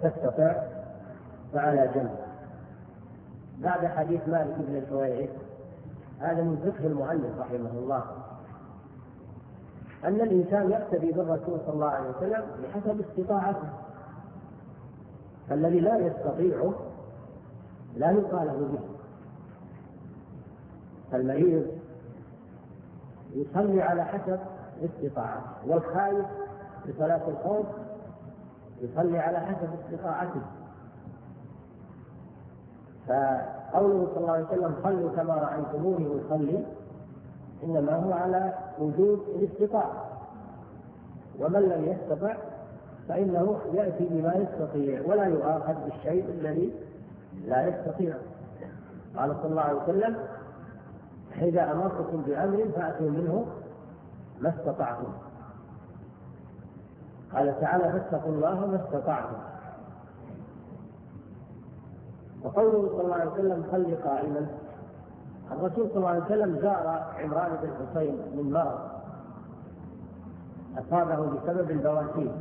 تستطع فعلى جنب. بعد حديث مالك بن الحويرث، هذا من فقه المؤلف رحمه الله، أن الإنسان يقتدي بالرسول صلى الله عليه وسلم بحسب استطاعته، فالذي لا يستطيع لا يطالب به. المريض يصلي على حسب استطاعته، والخائف في صلاة الخوف يصلي على حسب استطاعته. فقوله صلى الله عليه وسلم صلوا كما رأيتموني أصلي إنما هو على وجود الاستطاعة، ومن لم يستطع فإنه يأتي بما يستطيع ولا يؤاخذ بالشيء الذي لا يستطيع. قال صلى الله عليه وسلم إذا أمرتكم بأمر فأتوا منه ما استطعتم. قال تعالى فاتقوا الله ما استطعتم. وقوله صلى الله عليه وسلم صل قائما، الرسول صلى الله عليه وسلم زار عمران بن حسين من مرض أصابه بسبب البواسير،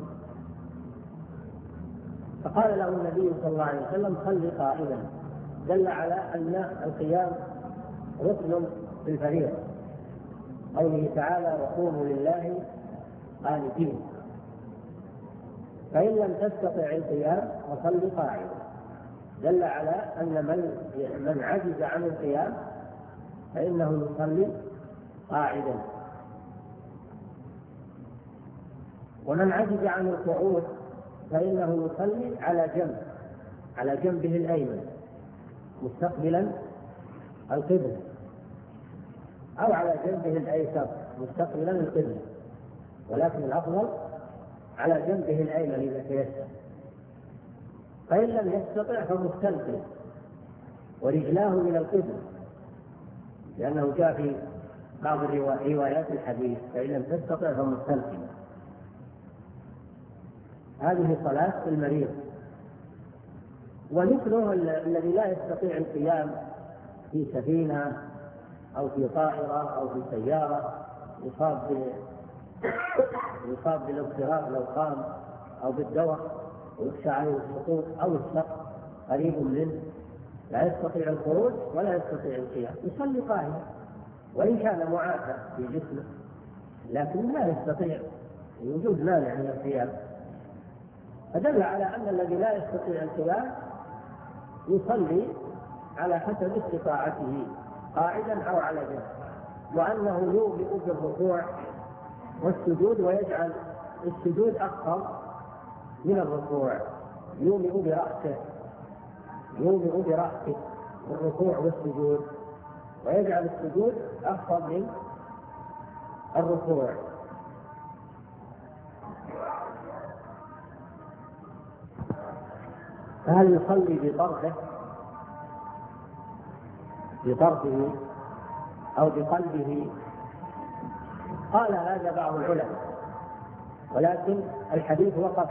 فقال له النبي صلى الله عليه وسلم صل قائما، دل على أن القيام ركن في الفريضة، قوله تعالى وقوموا لله قانتين. فإن لم تستطع القيام فصل قاعدا، دل على أن من عجز عن القيام فإنه يصلي قاعدا. ومن عجز عن القعود فإنه يصلي على جنبه الأيمن مستقبلا القبلة، أو على جنبه الأيسر مستقبلا القبلة، ولكن الأفضل على جنبه الأيمن إذا تيسر. فإن لم يستطع فمستلقي ورجلاه من القبلة، لأنه جاء في بعض روايات الحديث فإن لم تستطع فمستلقي. هذه صلاة المريض. ومثله الذي لا يستطيع القيام في سفينة أو في طائرة أو في سيارة، يصاب بالاضطراب لو قام أو بالدوخ ويخشى عليه السقوط أو السقط قريب منه، لا يستطيع الخروج ولا يستطيع القيام، يصلي قائما وإن كان معافى في جسمه، لكن لا يستطيع وجود مانع من القيام. فدل على أن الذي لا يستطيع القيام يصلي على حسب استطاعته قاعدا أو على جنب، وأنه يومئ بالركوع والسجود ويجعل السجود أخر من الركوع، يومئ برأسه الركوع والسجود، ويجعل السجود أخر من الركوع. فهل يصلي بطرفه أو بقلبه؟ قال هذا بعض العلماء، ولكن الحديث وقف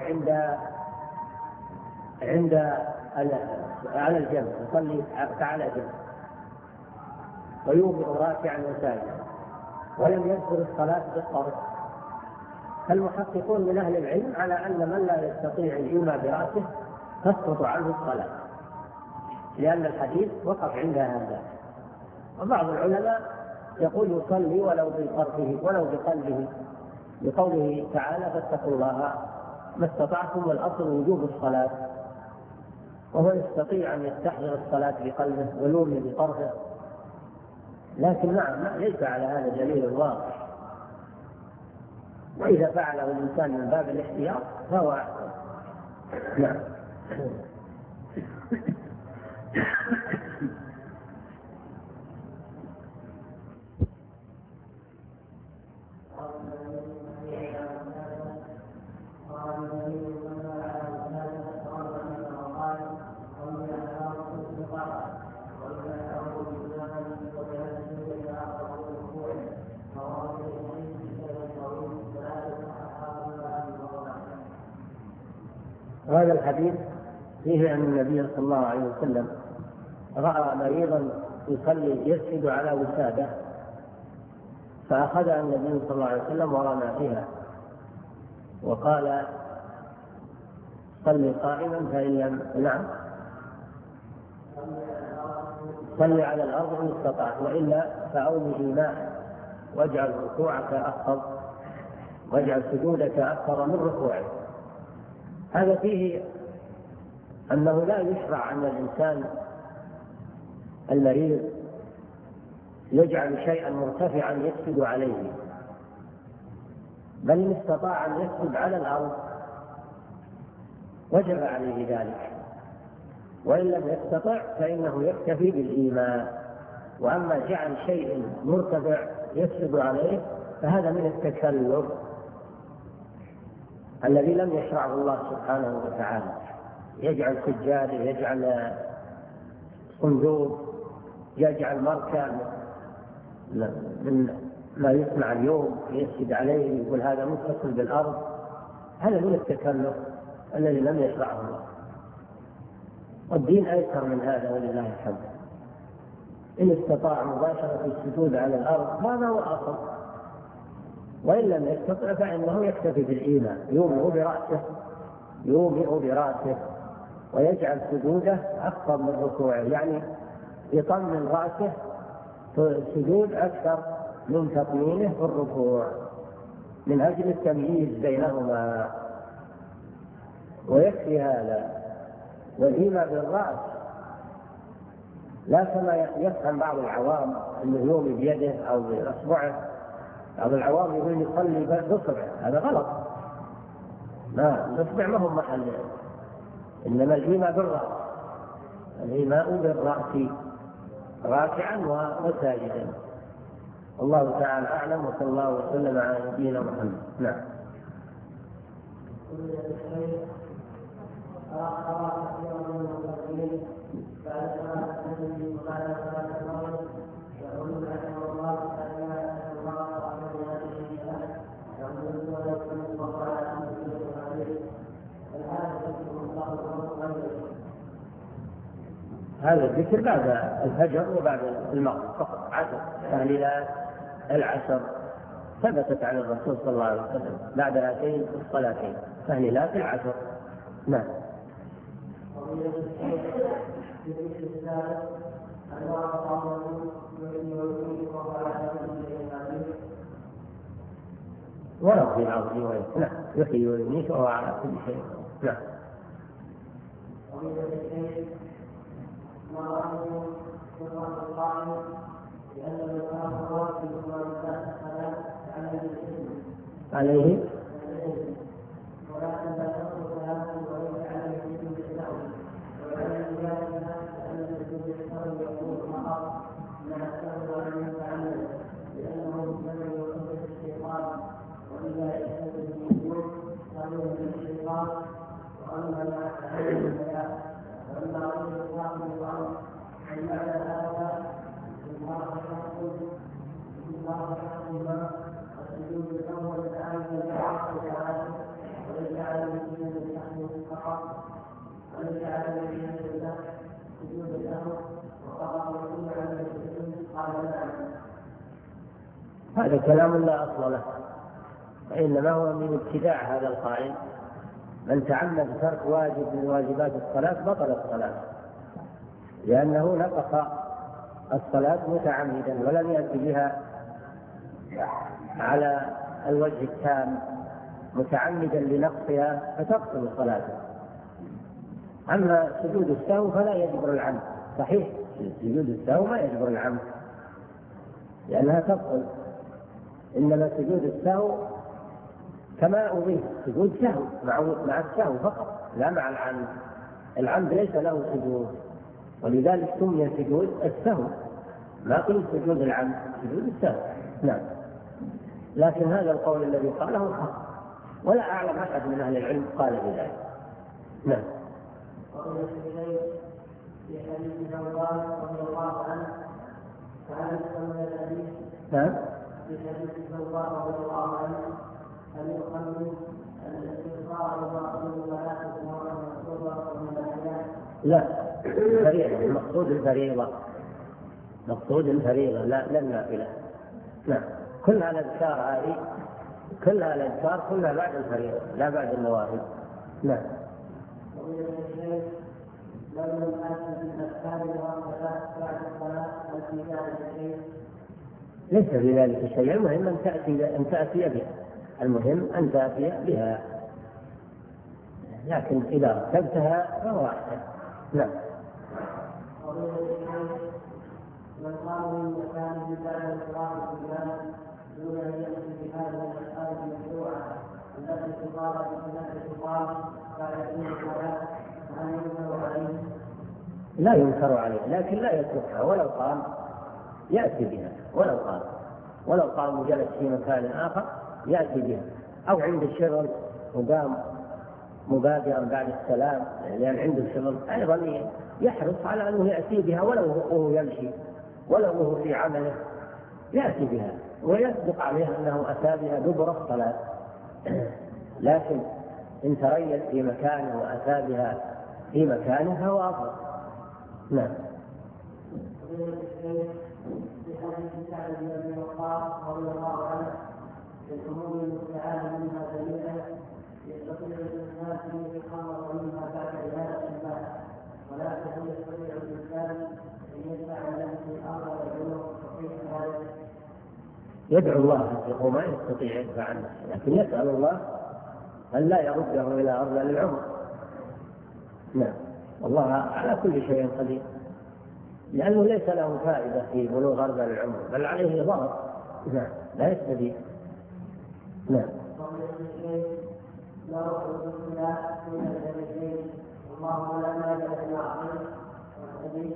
على الجنب، يصلي على جنب ويومئ راكعا وساجدا، ولم يذكر الصلاة بالطرف. فالمحققون من أهل العلم على أن من لا يستطيع الإيماء برأسه تسقط عنه الصلاة، لأن الحديث وقف عند هذا. وبعض العلماء يقول يصلي ولو بطرفه ولو بقلبه، لقوله تعالى فاتقوا الله ما استطعتم، والأصل وجوب الصلاة، وهو يستطيع أن يستحضر الصلاة بقلبه ويؤمن بطرفه، لكن ليس على هذا دليل واضح، وإذا فعله الإنسان من باب الاحتياط فهو أحسن. نعم. هذا الحديث فيه أن النبي صلى الله عليه وسلم رأى مريضا يصلي يسجد على وسادة، فأخذها النبي صلى الله عليه وسلم ورمى بها وقال صل قائما فإن لم نعم صل على الأرض إن استطعت، وإلا فأومه ماء واجعل ركوعك أخفض واجعل سجودك أكثر من ركوعك. هذا فيه أنه لا يشرع أن الإنسان المريض يجعل شيئا مرتفعا يسجد عليه، بل إن استطاع أن يسجد على الأرض وجب عليه ذلك، وإن لم يستطع فإنه يكتفي بالإيماء. وأما جعل شيء مرتفع يسجد عليه فهذا من التكلف الذي لم يشرعه الله سبحانه وتعالى، يجعل سجاده، يجعل صندوق، يجعل مركب من ما يسمع اليوم يسجد عليه، يقول هذا متصل بالأرض، هذا من التكلف الذي لم يشرعه الله. والدين أيسر من هذا ولله الحمد. إن استطاع مباشرة السجود على الأرض هذا هو الأصل، وإن لم يستطع فإنه يكتفي بالإيمان، يومئ برأسه ويجعل سجوده أكثر من ركوعه، يعني يطمن رأسه سجود أكثر من تطمينه في الركوع من أجل التمييز بينهما، ويكفي هذا. والإيماء بالرأس لا كما يفهم بعض العوام أنه يومي بيده أو بأصبعه. بعض العوام يقول يصلي بأصبعه، هذا غلط. لا، الأصبع ما هو محل، إنما الإيماء بالرأس، الإيماء بالرأس راكعا وساجدا. الله تعالى أعلم، وصلى الله وسلم على نبينا محمد. نعم. هذا الذكر بعد الفجر وبعد المغرب فقط، عشر تهليلات العشر ثبتت عن الرسول صلى الله عليه وسلم بعد هاتين الصلاتين، تهليلات العشر. نعم. ولو في بعض الروايات نعم يحيي ويميت وهو على كل شيء. نعم. عليه هذا كلام لا أصل له، وإنما هو من ابتداع هذا القائل. من تعمد ترك واجب من واجبات الصلاة بطل الصلاة، لأنه نقص الصلاة متعمدا ولم يأتي بها على الوجه التام، متعمدا لنقصها فتبطل صلاته. أما سجود السهو فلا يجبر العمد، صحيح سجود السهو ما يجبر العمد لأنها تبطل، إنما سجود السهو كما أضيف سجود سهو مع السهو فقط لا مع العمد. العمد ليس له سجود، ولذلك سمي سجود السهو، ما قلت سجود العمد، سجود السهو. نعم. لكن هذا القول الذي قاله حق، ولا أعلم أحد من أهل العلم قال بذلك. نعم. في حديث عمر رضي الله عنه فهل يسمى الحديث؟ نعم. في حديث عمر رضي الله عنه هل يقدم الاستغفار ومقصود صلاة المكتوبة من الأحيان؟ لا، الفريضة، المقصود الفريضة، مقصود الفريضة لا النافلة. نعم. كل الأذكار هذه كلها الأذكار كلها بعد الفريضة لا بعد النوافل. نعم. ليس في ذلك شيء، المهم أن تأتي بها، المهم أن تأتي بها، لكن إذا رتبتها فهو أحسن. نعم. من قام من مكان بعد الصلاة بالله دون أن يأتي بهذه الأفعال المشروعة التي تقام فيكون الصلاة هل ينكر عليه؟ لا ينكر عليه، لكن لا يتركها، ولو قام يأتي بها، ولو قام وجلس في مكان آخر يأتي بها، أو عند الشغل وقام مبادرا بعد السلام لأن عنده الشغل أيضا يحرص على أنه يأتي بها، ولو هو يمشي ولو هو في عمله يأتي بها، ويصدق عليه أنه أتى بها دبر الصلاة. لكن إن تريث في مكانه وأتى بها في مكانه فهو أفضل. نعم. في حديث سعد بن وقاص رضي الله عنه في الأمور المستعان منها دليلا يستطيع الإنسان أن يتخلص منها بعد عبادة الله، ولكن يستطيع الإنسان أن يدفع نفسه الأمر ويدعو صحيح ذلك. يدعو الله وما يستطيع يدفع عنه، لكن يسأل الله أن لا يرده إلى أرض العمر. نعم. والله على كل شيء قدير، لأنه ليس له فائدة في بلوغ أرض العمر، بل عليه ضرر. نعم. لا يستفيد. نعم. اللهم لا مانع لما اعطيت والحديث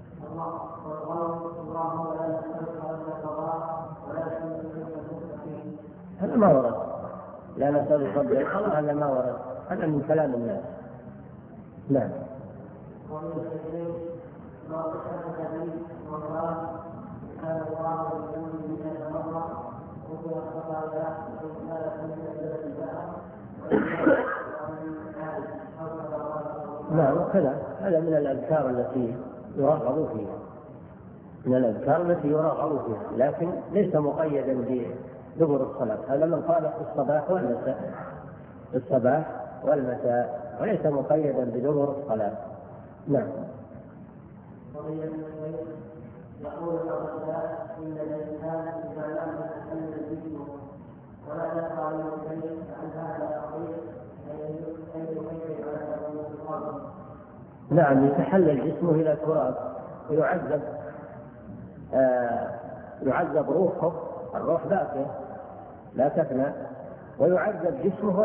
اللهم لا نسالك الا القضاء ولكن نسالك المستقيم. هذا ما ورد، لا نسأل فضل الله، هذا ما ورد، هذا من كلام الناس. نعم. ومن الشيء ما تشهد به والله كان الله يقول من المرة وهو الخطايا وكانت من الجبل نعم. وكذا هذا من الأذكار التي يرغب فيها، لكن ليس مقيدا بدبر الصلاة. هذا من قال في الصباح والمساء، وليس مقيدا بدبر الصلاة. نعم. يقول الرسول إن الإنسان إذا لم يتحمل جسمه ولا يقع من البيت عن هذا القضية أن يخير على الأرض. نعم. يتحلل جسمه إلى تراب ويعذب، يعذب روحه، الروح باقية لا تفنى، ويعذب جسمه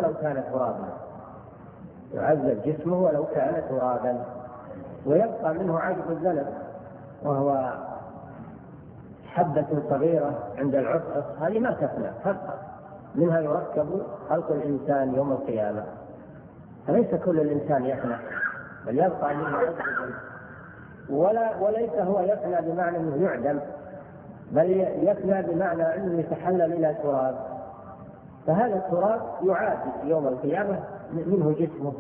ولو كان ترابا، ويبقى منه عجب الذنب، وهو حبة صغيرة عند العصعص، هذه ما تفنى، تبقى منها يركب خلق الإنسان يوم القيامة، فليس كل الإنسان يفنى، بل يبقى منه عجب الذنب. وليس هو يفنى بمعنى أنه يعدم، بل يفنى بمعنى أنه يتحلل إلى تراب، فهذا التراب يعاد يوم القيامة منه جسمه،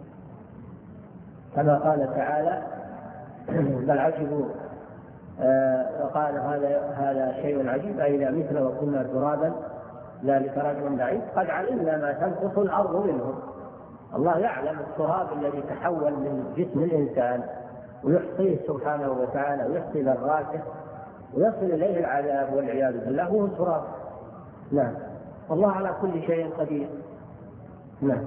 كما قال تعالى بل عجبوا وقال هذا شيء عجيب أئذا متنا وكنا ترابا ذلك رجل بعيد قد علمنا ما تنقص الأرض منهم. الله يعلم التراب الذي تحول من جسم الإنسان ويحصيه سبحانه وتعالى ويحصي ذراته ويصل إليه العذاب والعياذ بالله هو التراب. نعم. والله على كل شيء قدير. نعم.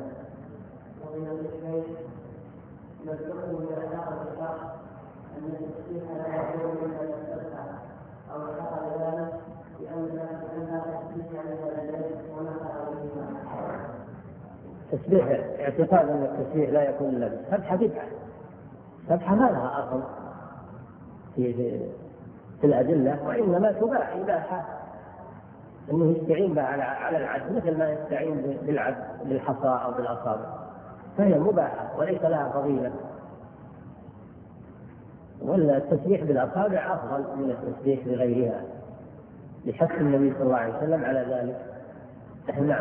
أن التسبيح لا يكون إلا التسبيح أو حصل ذلك لأنها تسبيح على اليدين ونفع عليهما. تسبيح اعتقاد أن التسبيح لا يكون إلا سبحة ما لها أصل في الأدلة، وإنما تباح إباحة أنه يستعين بها على العد، مثل ما يستعين بالعد بالحصى أو بالأصابع، فهي مباحة وليس لها فضيلة. والتسبيح بالأصابع أفضل من التسبيح بغيرها لحث النبي صلى الله عليه وسلم على ذلك. نعم.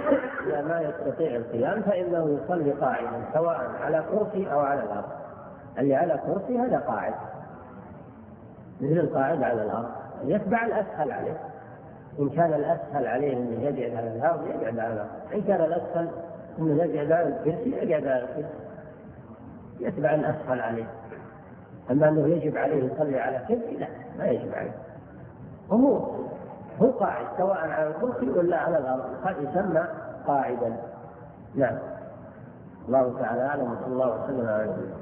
لا ما يستطيع القيام فإنه يصلي قاعدا سواء على كرسي أو على الأرض، اللي على كرسي هذا قاعد مثل القاعد على الأرض، يتبع الأسهل عليه. إن كان الأسهل عليه أنه يقعد على الأرض يقعد على الأرض، إن كان الأسهل أنه يقعد على الكرسي يقعد على الكرسي، يتبع الأسهل عليه. أما أنه يجب عليه يصلي على كرسي لا، ما يجب عليه. هو قاعد سواء على الكرسي ولا على الأرض قد يسمى قاعدا. نعم. الله تعالى أعلم، وصلى الله وسلم على نبينا.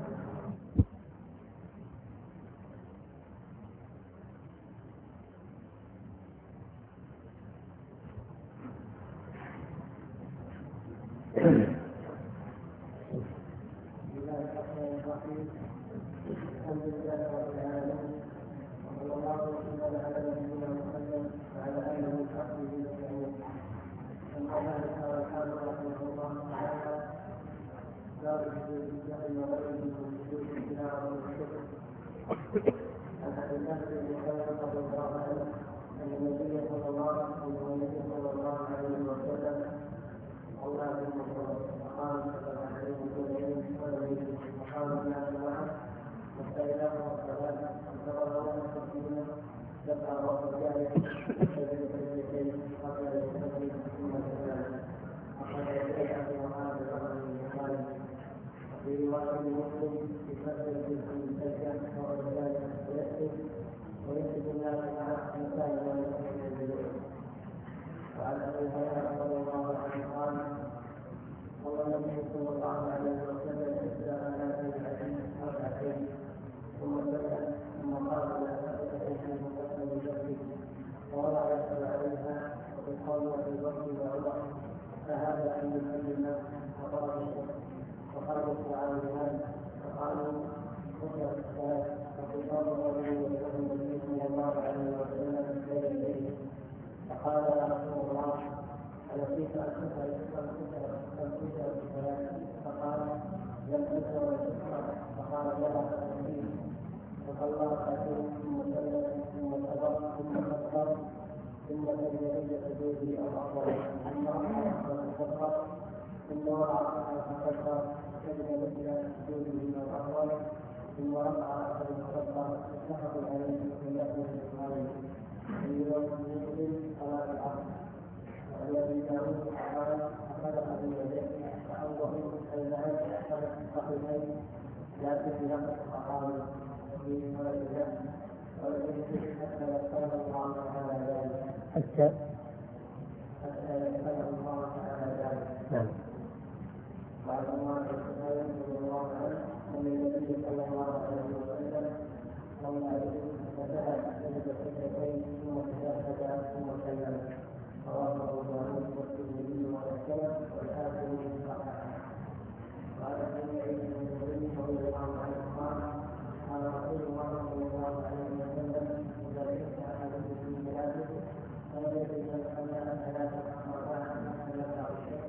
نعم. وعن الله رضي الله عنه أن النبي صلى الله عليه وسلم صلى فذهب سجد سجدتين ثم تشهد ثم سلم. رواه أبو داود والترمذي والسلف والحاكم من صححه. وعن ابي سعيد الخدري رضي الله عنه قال قال رسول الله صلى الله عليه وسلم إذا شك أحدكم في صلاته فليجد الحياء ثلاثة مرات فيقع الشك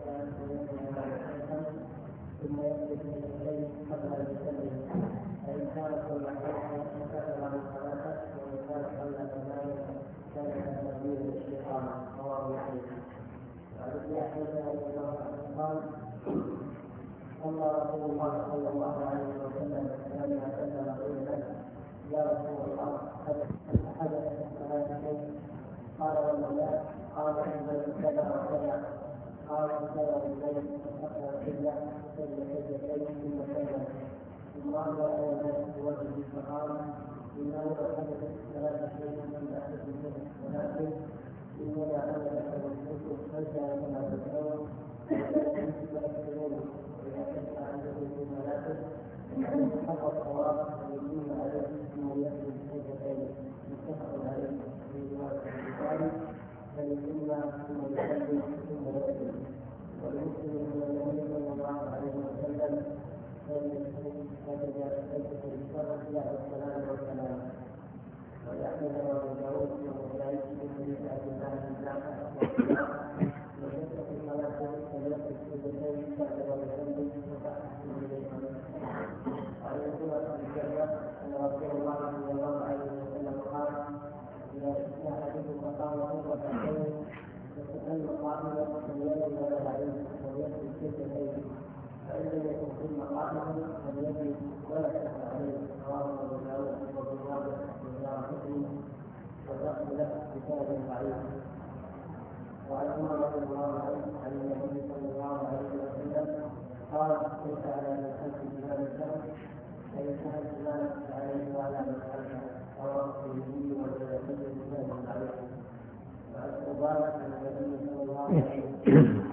ثم يمسك باليدين قبل ان يسلم، فان كان صلى خمسا كتب له ثلاثه، وان كان صلى ثمانيه كان كتبه الشيطان. رواه مسلم. وعن ابي احمد رضي الله عنه قال صلى رسول الله صلى الله عليه وسلم لما سلم قيل يا رسول الله حدث ثلاثه، قال والله قال انزل كذا وكذا، قال انزل بالليل فاستقبل القبله سجد سجدتين ثم سلم، ثم انظر الى الناس بوجهه فقال انه لو حدث ثلاث شيء من احد منه، ولكن انما انا لك الحكم فجاء كما تدعون ويمسك اكثرون ويحدث احدكم في مناكب ان حق الصواب ويقيم عليه ثم يسجد سجدتين. متفق عليه في روايه البخاري فليسلم ثم يسلم ثم يسلم. والمسلم من النبي صلى الله عليه وسلم لم يكن هكذا سجد بالشرع بعد السلام والسلام. ويحمد ابو داود والنسائي من حديث عبد الله بن جعفر وجدت في صلاه فليسجد سجدتين بعد ويسلم وتحسن اليهما. وعن سوره الجنه ان رسول الله صلى الله عليه وسلم قال اذا شك احدكم فقال ركعتين فسأل قائلا فليدعو له عليه وليسجد سجدتين فإن لم يكن ثم قائما فليجب ولا شك عليه رواه أبو داود وابن ماجه ودار قطني واللفظ له كتاب ضعيف. وعن عمر رضي الله عنه عن النبي صلى الله عليه وسلم قال: ليس على من خلف جبال الشمس فإن كان الجبال عليه وعلى من خلفه رواه الترمذي والبيهقي بسند ضعيف. وعن عبادة عن النبي صلى الله عليه وسلم.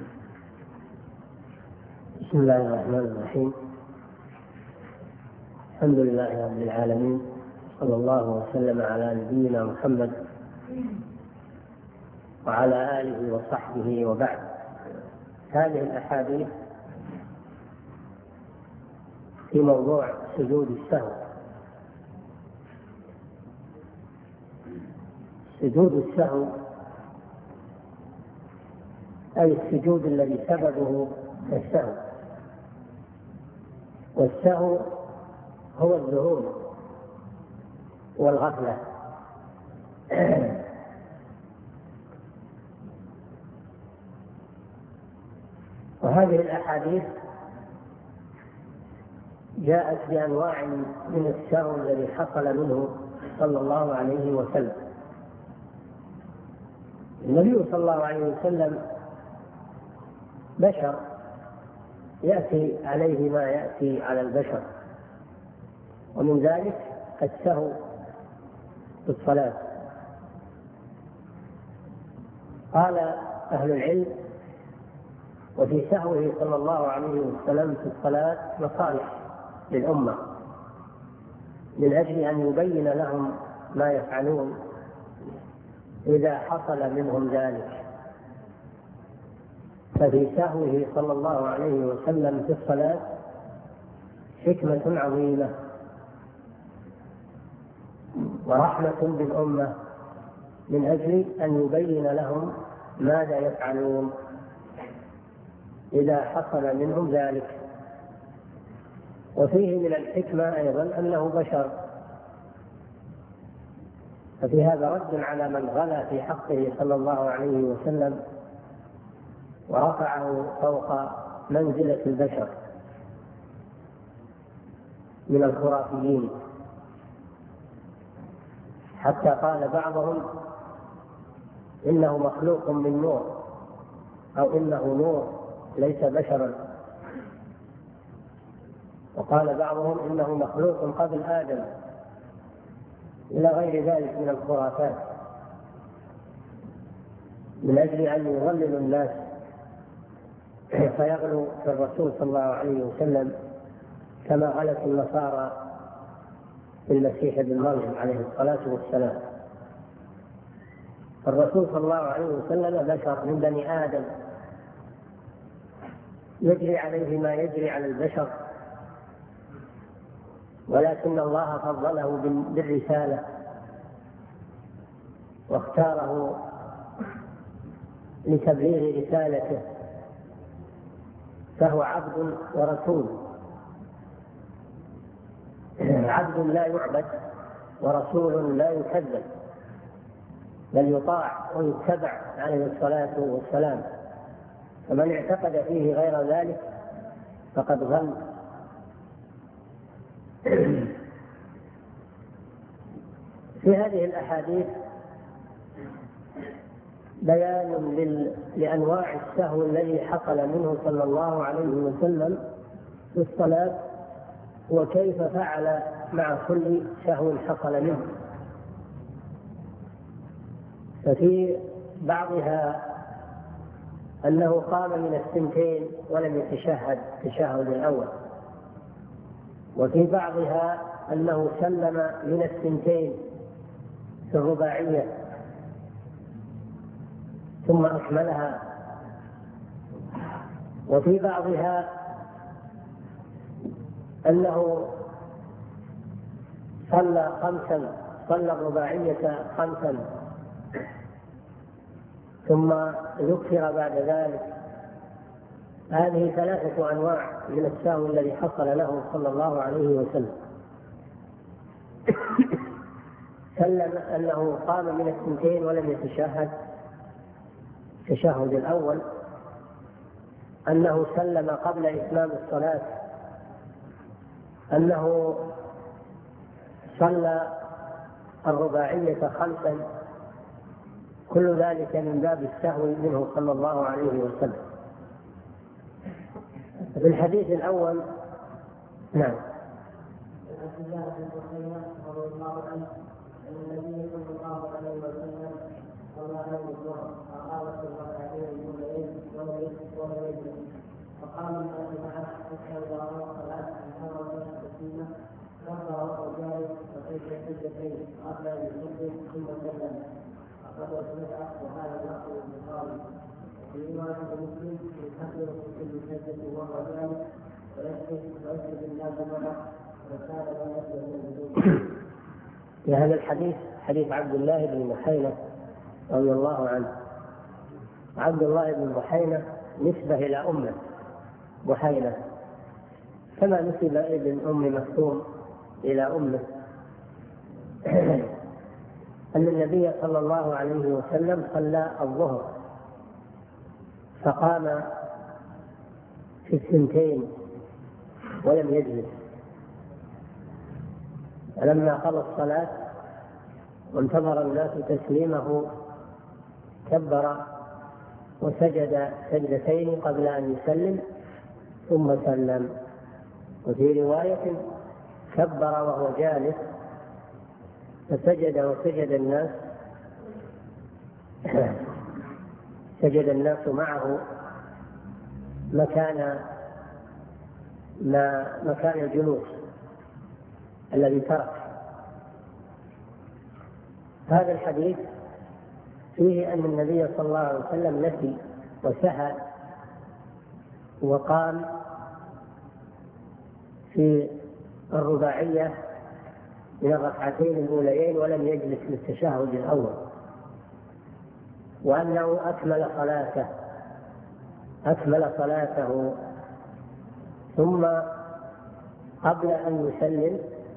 بسم الله الرحمن الرحيم. الحمد لله رب العالمين، صلى الله وسلم على نبينا محمد وعلى آله وصحبه وبعد. هذه الأحاديث في موضوع سجود السهو. سجود السهو أي السجود الذي سببه السهو، والسهو هو الذهول والغفلة. وهذه الأحاديث جاءت بأنواع من السهو الذي حصل منه صلى الله عليه وسلم. النبي صلى الله عليه وسلم بشر يأتي عليه ما يأتي على البشر، ومن ذلك السهو في الصلاة. قال أهل العلم: وفي سهوه صلى الله عليه وسلم في الصلاة مصالح للأمة، من أجل أن يبين لهم ما يفعلون إذا حصل منهم ذلك. ففي سهوه صلى الله عليه وسلم في الصلاة حكمة عظيمة ورحمة بالأمة، من أجل أن يبين لهم ماذا يفعلون إذا حصل منهم ذلك. وفيه من الحكمة أيضا أنه بشر، ففي هذا رد على من غلا في حقه صلى الله عليه وسلم ورفعه فوق منزلة البشر من الخرافيين، حتى قال بعضهم إنه مخلوق من نور، أو إنه نور ليس بشرا، وقال بعضهم إنه مخلوق قبل آدم، إلى غير ذلك من الخرافات، من أجل أن يضللوا الناس فيغلوا في الرسول صلى الله عليه وسلم كما غلت النصارى في المسيح ابن مريم عليه الصلاة والسلام. الرسول صلى الله عليه وسلم بشر من بني آدم، يجري عليه ما يجري على البشر، ولكن الله فضله بالرسالة واختاره لتبليغ رسالته، فهو عبد ورسول، عبد لا يعبد ورسول لا يكذب، بل يطاع ويتبع عليه الصلاة والسلام. فمن اعتقد فيه غير ذلك فقد ضل. في هذه الأحاديث بيان لأنواع السهو الذي حصل منه صلى الله عليه وسلم في الصلاة، وكيف فعل مع كل سهو حصل منه. ففي بعضها أنه قام من الثنتين ولم يتشهد التشهد الأول، وفي بعضها أنه سلم من الثنتين في الرباعية ثم أكملها، وفي بعضها أنه صلى خمسا، صلى الرباعية خمسا ثم ذكر بعد ذلك. هذه ثلاثة أنواع من السهو الذي حصل له صلى الله عليه وسلم. سلم أنه قام من الثنتين ولم يتشهد التشهد الأول، أنه سلم قبل إتمام الصلاة، أنه صلى الرباعية 5، كل ذلك من باب السهو منه صلى الله عليه وسلم. في الحديث الأول نعم. عبد الله بن بحيرة رضي الله عنه أن النبي صلى الله عليه وسلم صلى يوم الظهر فقال في الركعتين الأوليين وهو يجلس، فقام الناس معه حتى إذا رأى الصلاة أنكر الناس تسليمه كبر وهو جالس وسجد سجدتين قبل أن يسلم ثم سلم، فقد أسمع وهذا الأصل البخاري. وفي رواية مسلم يكبر في كل سجدة وهو جالس ويسجد الناس معه. في هذا الحديث حديث عبد الله بن بحيرة رضي الله عنه. عبد الله بن بحيرة نسبة إلى أمه بحيرة، كما نسب ابن أم مكتوم إلى أمه، أن النبي صلى الله عليه وسلم صلى الظهر فقام في 2 ولم يجلس، فلما قضى الصلاة وانتظر الناس تسليمه كبر وسجد سجدتين قبل أن يسلم ثم سلم. وفي رواية كبر وهو جالس فسجد وسجد الناس سجد الناس معه مكان الجلوس الذي ترك. هذا الحديث فيه أن النبي صلى الله عليه وسلم نسي وسهى وقام في الرباعية من الركعتين الأوليين ولم يجلس للتشهد الأول، وأنه أكمل صلاته ثم قبل أن يسلم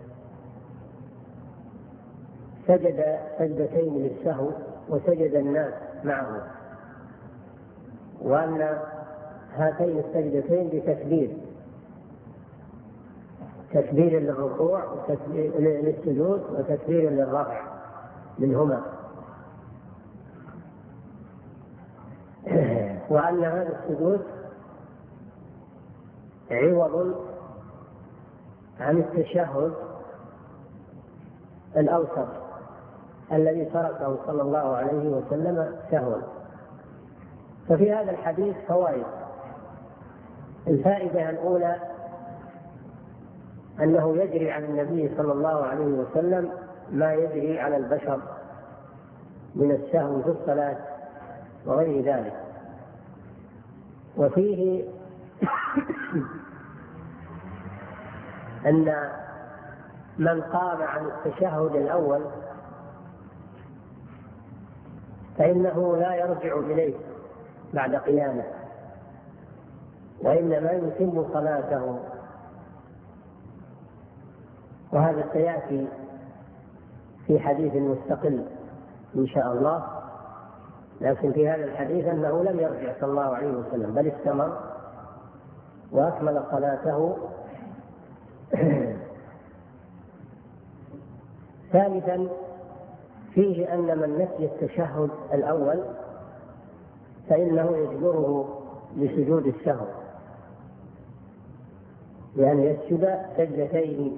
سجد سجدتين للسهو وسجد الناس معه، وأن هاتين السجدتين تكبير للركوع وتكبير للسجود وتكبير للرفع منهما، وأن هذا السجود عوض عن التشهد الأوسط الذي تركه صلى الله عليه وسلم سهوا. ففي هذا الحديث فوائد. الفائدة الأولى أنه يجري على النبي صلى الله عليه وسلم ما يجري على البشر من السهو في الصلاة وغير ذلك. وفيه أن من قام عن التشهد الأول فإنه لا يرجع إليه بعد قيامه، وإنما يتم صلاته، وهذا سيأتي في حديث مستقل إن شاء الله. لكن في هذا الحديث أنه لم يرجع صلى الله عليه وسلم بل استمر وأكمل صلاته. ثالثا فيه أن من نسي التشهد الأول فإنه يجبره بسجود السهو، يعني يسجد سجدتين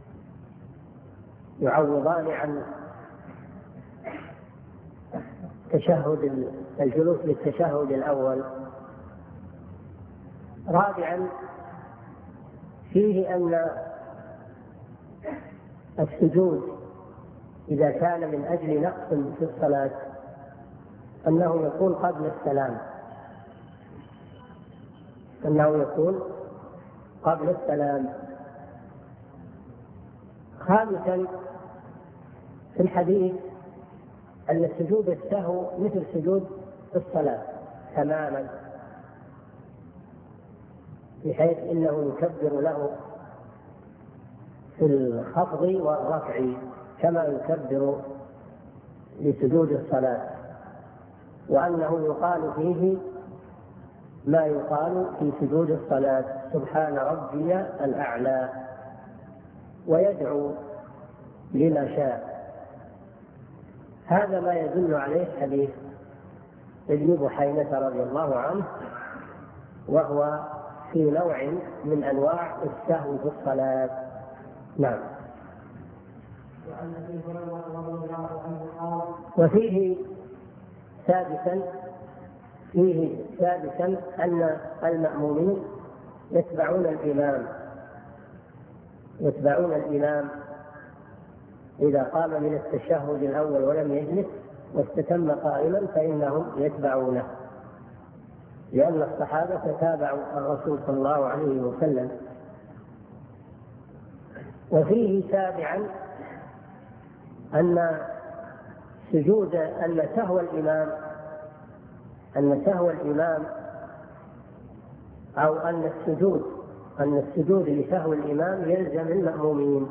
يعوضان عن تشهد الجلوس للتشهد الأول. رابعا فيه أن السجود إذا كان من أجل نقص في الصلاة أنه يكون قبل السلام. خامسا في الحديث أن سجود السهو مثل سجود الصلاة تماما، بحيث إنه يكبر له في الخفض والرفع كما يكبر لسجود الصلاة، وأنه يقال فيه ما يقال في سجود الصلاة: سبحان ربي الأعلى، ويدعو لما شاء. هذا ما يدل عليه حديث ابن بحينة رضي الله عنه، وهو في نوع من أنواع السهو في الصلاة. نعم. وفيه ثابتا أن المأمومين يتبعون الإمام إذا قام من التشهد الأول ولم يجلس واستتم قائما فإنهم يتبعونه، لأن الصحابة تابعوا الرسول صلى الله عليه وسلم. وفيه سابعا أن سهو الإمام أو أن السجود لسهو الإمام يلزم المأمومين.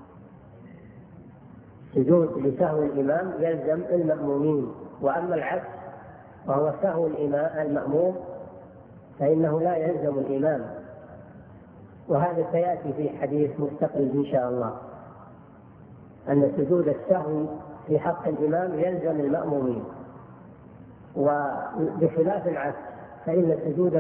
سجود لسهو الإمام يلزم المأمومين، وأما العكس وهو سهو المأموم فإنه لا يلزم الإمام، وهذا سيأتي في حديث مستقل إن شاء الله، أن سجود السهو في حق الإمام يلزم المأمومين، وبخلاف العكس فإن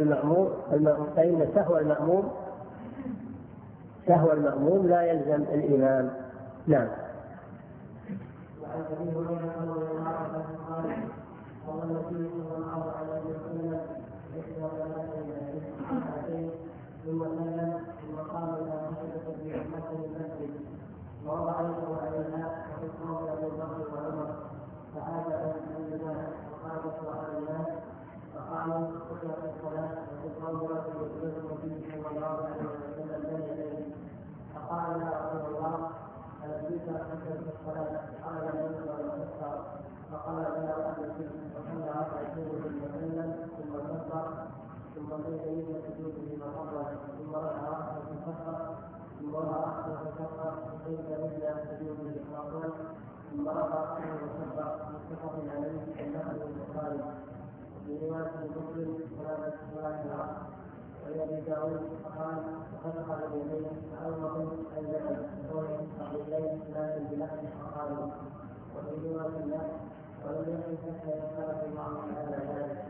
سهو المأموم لا يلزم الإمام. نعم. وعن ابي هريره رضي الله عنه قال: قال النبي صلى الله عليه وسلم: احدى ثلاثين ثم سلم ثم قام الى مشرقه بحكمه المسجد ووضع يده عليها وحكمه ابو بكر وعمر فهذا الناس وقال سؤال الناس فقالوا: اخرج الصلاه وحكمه رجل النبي صلى الله عليه وسلم بين يديه فقال: يا رسول الله ألبيك أنت في الصلاة؟ قال: لم يكن. فقال: بلى أبيك. وصلى ركعتين ثم سلم ثم كبر ثم بين يدي سجوده فقبل ثم رفع رأسه فكبر ثم وضع رأسه فكبر بين يدي سجوده فقبل ثم رفع رأسه فكبر. متفق عليه واللفظ للبخاري. وفي رواية مسلم: صلاة العصر. وابي داود فقال: وقد اخذ بيديه فاوضعوا اليد بقوله صحيحين لكن بلحن فقالوا. وفي روايه الله: ولم يكن حتى يختلف الله على ذلك.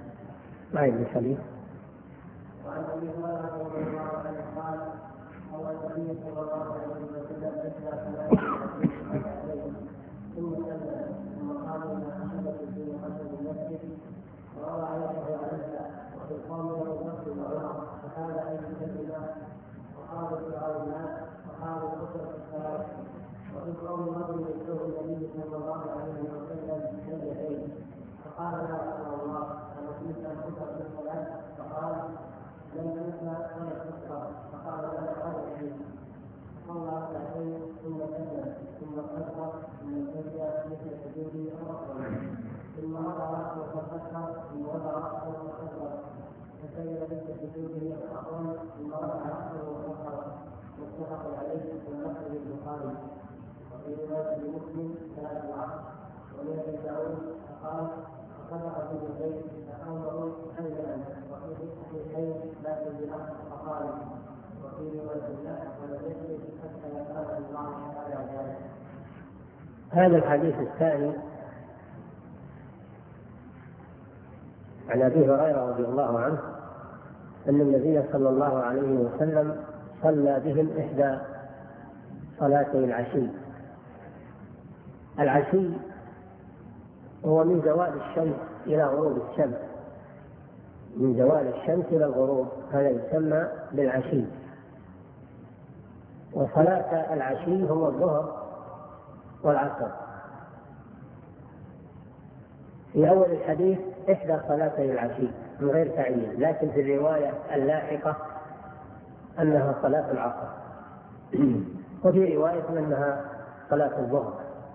وعن ابي هريره رضي الله عنه قال: قال النبي صلى الله عليه وسلم: احدى ثلاث ثم سلم ثم قام الى خشبه في خشب المسجد ووضع يده عليها وفي القوم ابو بكر وعمر فقال: اي كلمه؟ وقالوا: سؤال الناس. وقالوا: اخرج الصلاه. وفي القوم رجل يدعو النبي صلى الله عليه وسلم بين يديه فقال: يا رسول الله انسيت ان اخرج الصلاه؟ فقال: لم تنسى ولا تذكر. فقال: انا قال صلى ركعتين ثم سلم ثم كبر ثم سجد مثل سجوده الركعه ثم وضع راسه فكبر ثم وضع راسه فكبر فسجد مثل سجوده الركعه ثم رفع راسه وكبر. متفق عليه واللفظ للبخاري. وفي روايه مسلم: صلاه العصر. ولابي داود فقال: فصدق في البيت فامروا انزلا. وفي الصحيحين لكن بلفظ فقال. وفي روايه الله: ولم يكن حتى يقال الله على ذلك. هذا الحديث الثاني عن ابي هريره رضي الله عنه ان النبي صلى الله عليه وسلم صلى بهم احدى صلاتي العشي. العشي هو من زوال الشمس الى غروب الشمس، من زوال الشمس الى الغروب، هذا يسمى بالعشي. وصلاة العشي هو الظهر والعصر. في أول الحديث إحدى صلاتي العشي من غير تعيين، لكن في الرواية اللاحقة أنها صلاة العصر، وفي رواية أنها صلاة الظهر.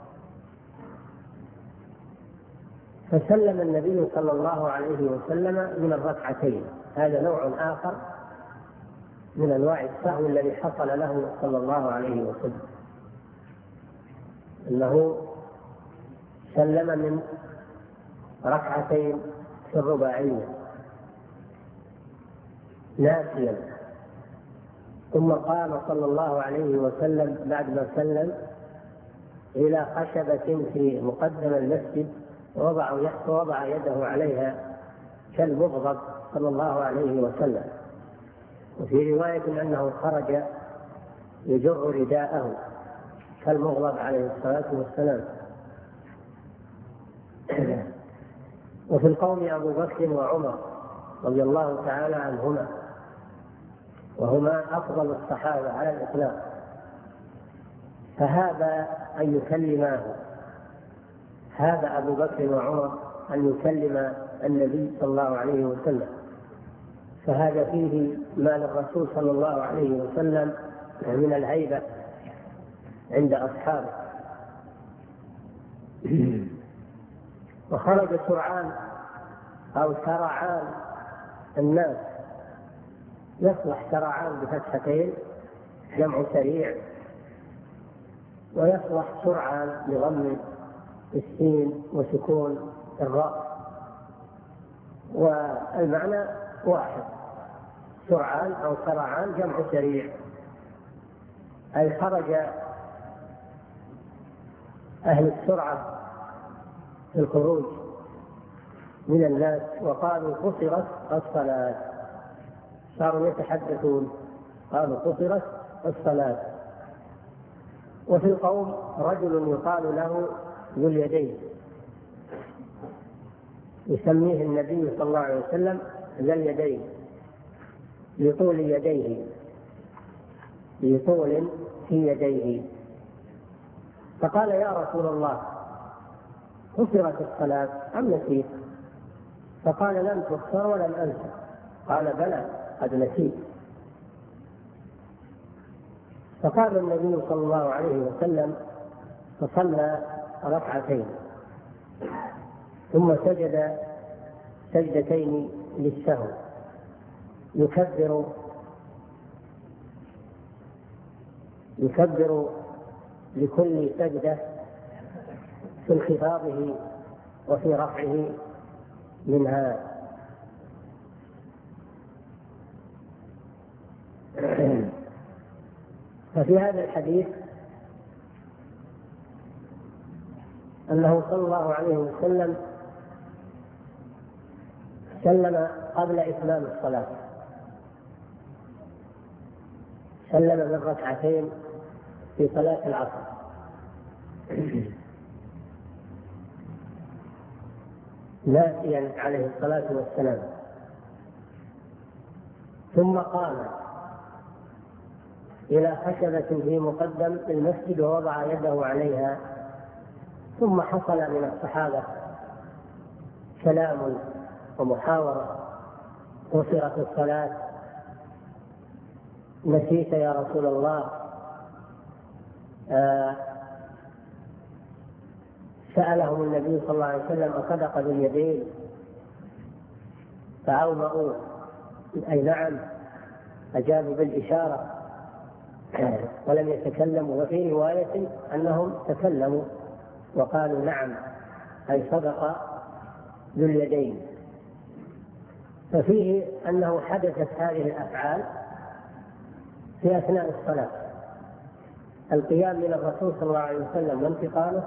فسلم النبي صلى الله عليه وسلم من الركعتين. هذا نوع آخر من أنواع السهو الذي حصل له صلى الله عليه وسلم، أنه سلم من ركعتين في الرباعية. ناسيا، ثم قام صلى الله عليه وسلم بعد ما سلم إلى خشبة في مقدم المسجد ووضع يده عليها كالمغضب صلى الله عليه وسلم. وفي رواية أنه خرج يجر رداءه كالمغضب عليه الصلاة والسلام. وفي القوم أبو بكر وعمر رضي الله تعالى عنهما، وهما أفضل الصحابة على الإطلاق، فهذا أن يكلماه، هذا أبو بكر وعمر أن يكلم النبي صلى الله عليه وسلم، فهذا فيه ما للرسول صلى الله عليه وسلم من الهيبة عند أصحابه. وخرج سرعان أو سرعان الناس، يصلح سرعان بفتحتين جمع سريع، ويصلح سرعان بضم السين وسكون الراء، والمعنى واحد، سرعان أو سرعان جمع سريع، أي خرج أهل السرعة في الخروج من الناس وقالوا قصرت الصلاة، صاروا يتحدثون قالوا قصرت الصلاة. وفي القوم رجل يقال له ذو اليدين، يسميه النبي صلى الله عليه وسلم ذا اليدين لطول يديه، لطول في يديه. فقال يا رسول الله قصرت الصلاة أم نسيت؟ فقال لم تقصر ولم أنسى. قال بلى قد نسيت. فقال النبي صلى الله عليه وسلم فصلى ركعتين ثم سجد سجدتين للسهو، يكبر لكل سجدة في انخفاضه وفي رفعه منها. ففي هذا الحديث أنه صلى الله عليه وسلم سلم قبل إتمام الصلاة، سلم من ركعتين في صلاة العصر، ناسيا عليه الصلاة والسلام، ثم قام إلى خشبة في مقدم المسجد ووضع يده عليها، ثم حصل من الصحابة كلام ومحاورة، قصرت الصلاة، نسيت يا رسول الله، سألهم النبي صلى الله عليه وسلم أصدق ذو اليدين؟ فأومأوا أي نعم، أجابوا بالإشارة ولم يتكلموا. وفي رواية أنهم تكلموا وقالوا نعم أي صدق ذو اليدين. ففيه أنه حدثت هذه الأفعال في أثناء الصلاة، القيام من الرسول صلى الله عليه وسلم وانتقاله،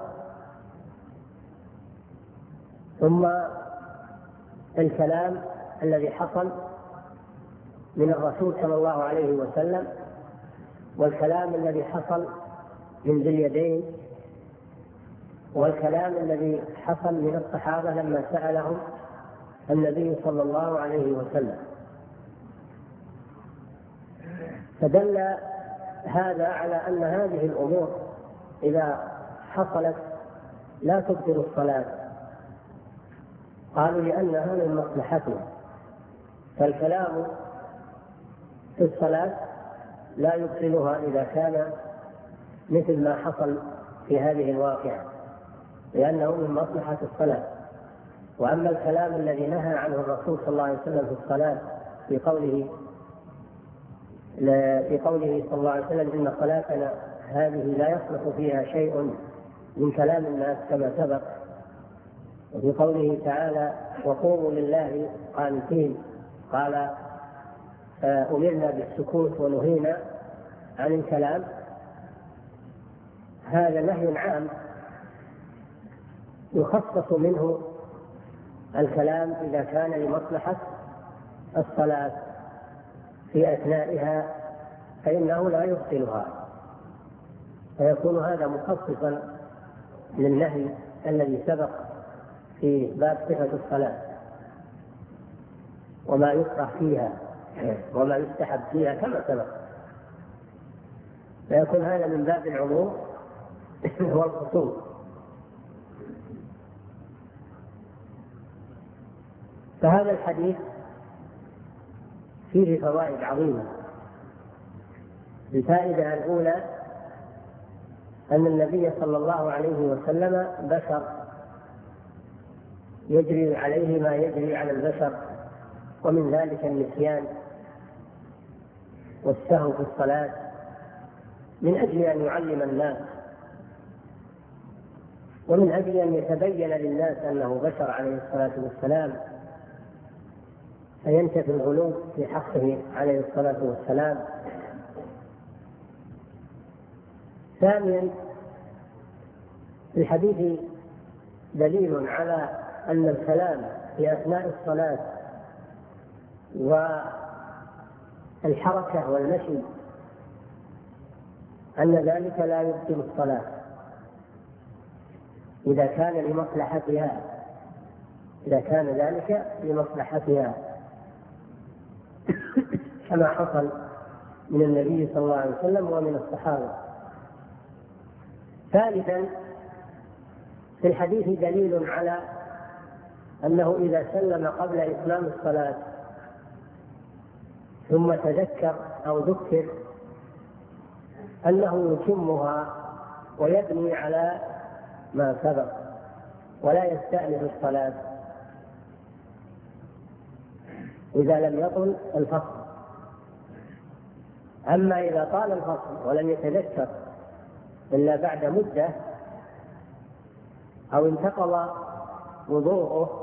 ثم الكلام الذي حصل من الرسول صلى الله عليه وسلم، والكلام الذي حصل من ذي اليدين، والكلام الذي حصل من الصحابة لما سألهم النبي صلى الله عليه وسلم. فدل هذا على أن هذه الأمور إذا حصلت لا تبطل الصلاة، قالوا لأنها من مصلحتنا، فالكلام في الصلاة لا يبطلها إذا كان مثل ما حصل في هذه الواقعة، لأنه من مصلحة الصلاة. وأما الكلام الذي نهى عنه الرسول صلى الله عليه وسلم في الصلاة في قوله صلى الله عليه وسلم إن صلاتنا هذه لا يصلح فيها شيء من كلام الناس كما سبق، وفي قوله تعالى وقوموا لله قانتين، قال أمرنا بالسكوت ونهينا عن الكلام، هذا نهي عام يخصص منه الكلام إذا كان لمصلحة الصلاة في أثنائها فإنه لا يبطلها، فيكون هذا مخصصا للنهي الذي سبق في باب صفة الصلاة وما يكره فيها وما يستحب فيها كما سبق، فيكون هذا من باب العموم والخصوص. فهذا الحديث فيه فوائد عظيمة. الفائدة الأولى أن النبي صلى الله عليه وسلم بشر يجري عليه ما يجري على البشر، ومن ذلك النسيان والسهو في الصلاة، من أجل أن يعلم الناس ومن أجل أن يتبين للناس أنه بشر عليه الصلاة والسلام، فينتفي الغلو في حقه عليه الصلاة والسلام. ثانيا، في الحديث دليل على أن الكلام في أثناء الصلاة والحركة والمشي أن ذلك لا يبطل الصلاة إذا كان ذلك لمصلحتها كما حصل من النبي صلى الله عليه وسلم ومن الصحابة. ثالثا، في الحديث دليل على أنه إذا سلم قبل إتمام الصلاة ثم تذكر أو ذكر أنه يتمها ويبني على ما سبق ولا يستأنف الصلاة إذا لم يطل الفصل. أما إذا طال الفصل ولم يتذكر إلا بعد مدة أو انتقض وضوءه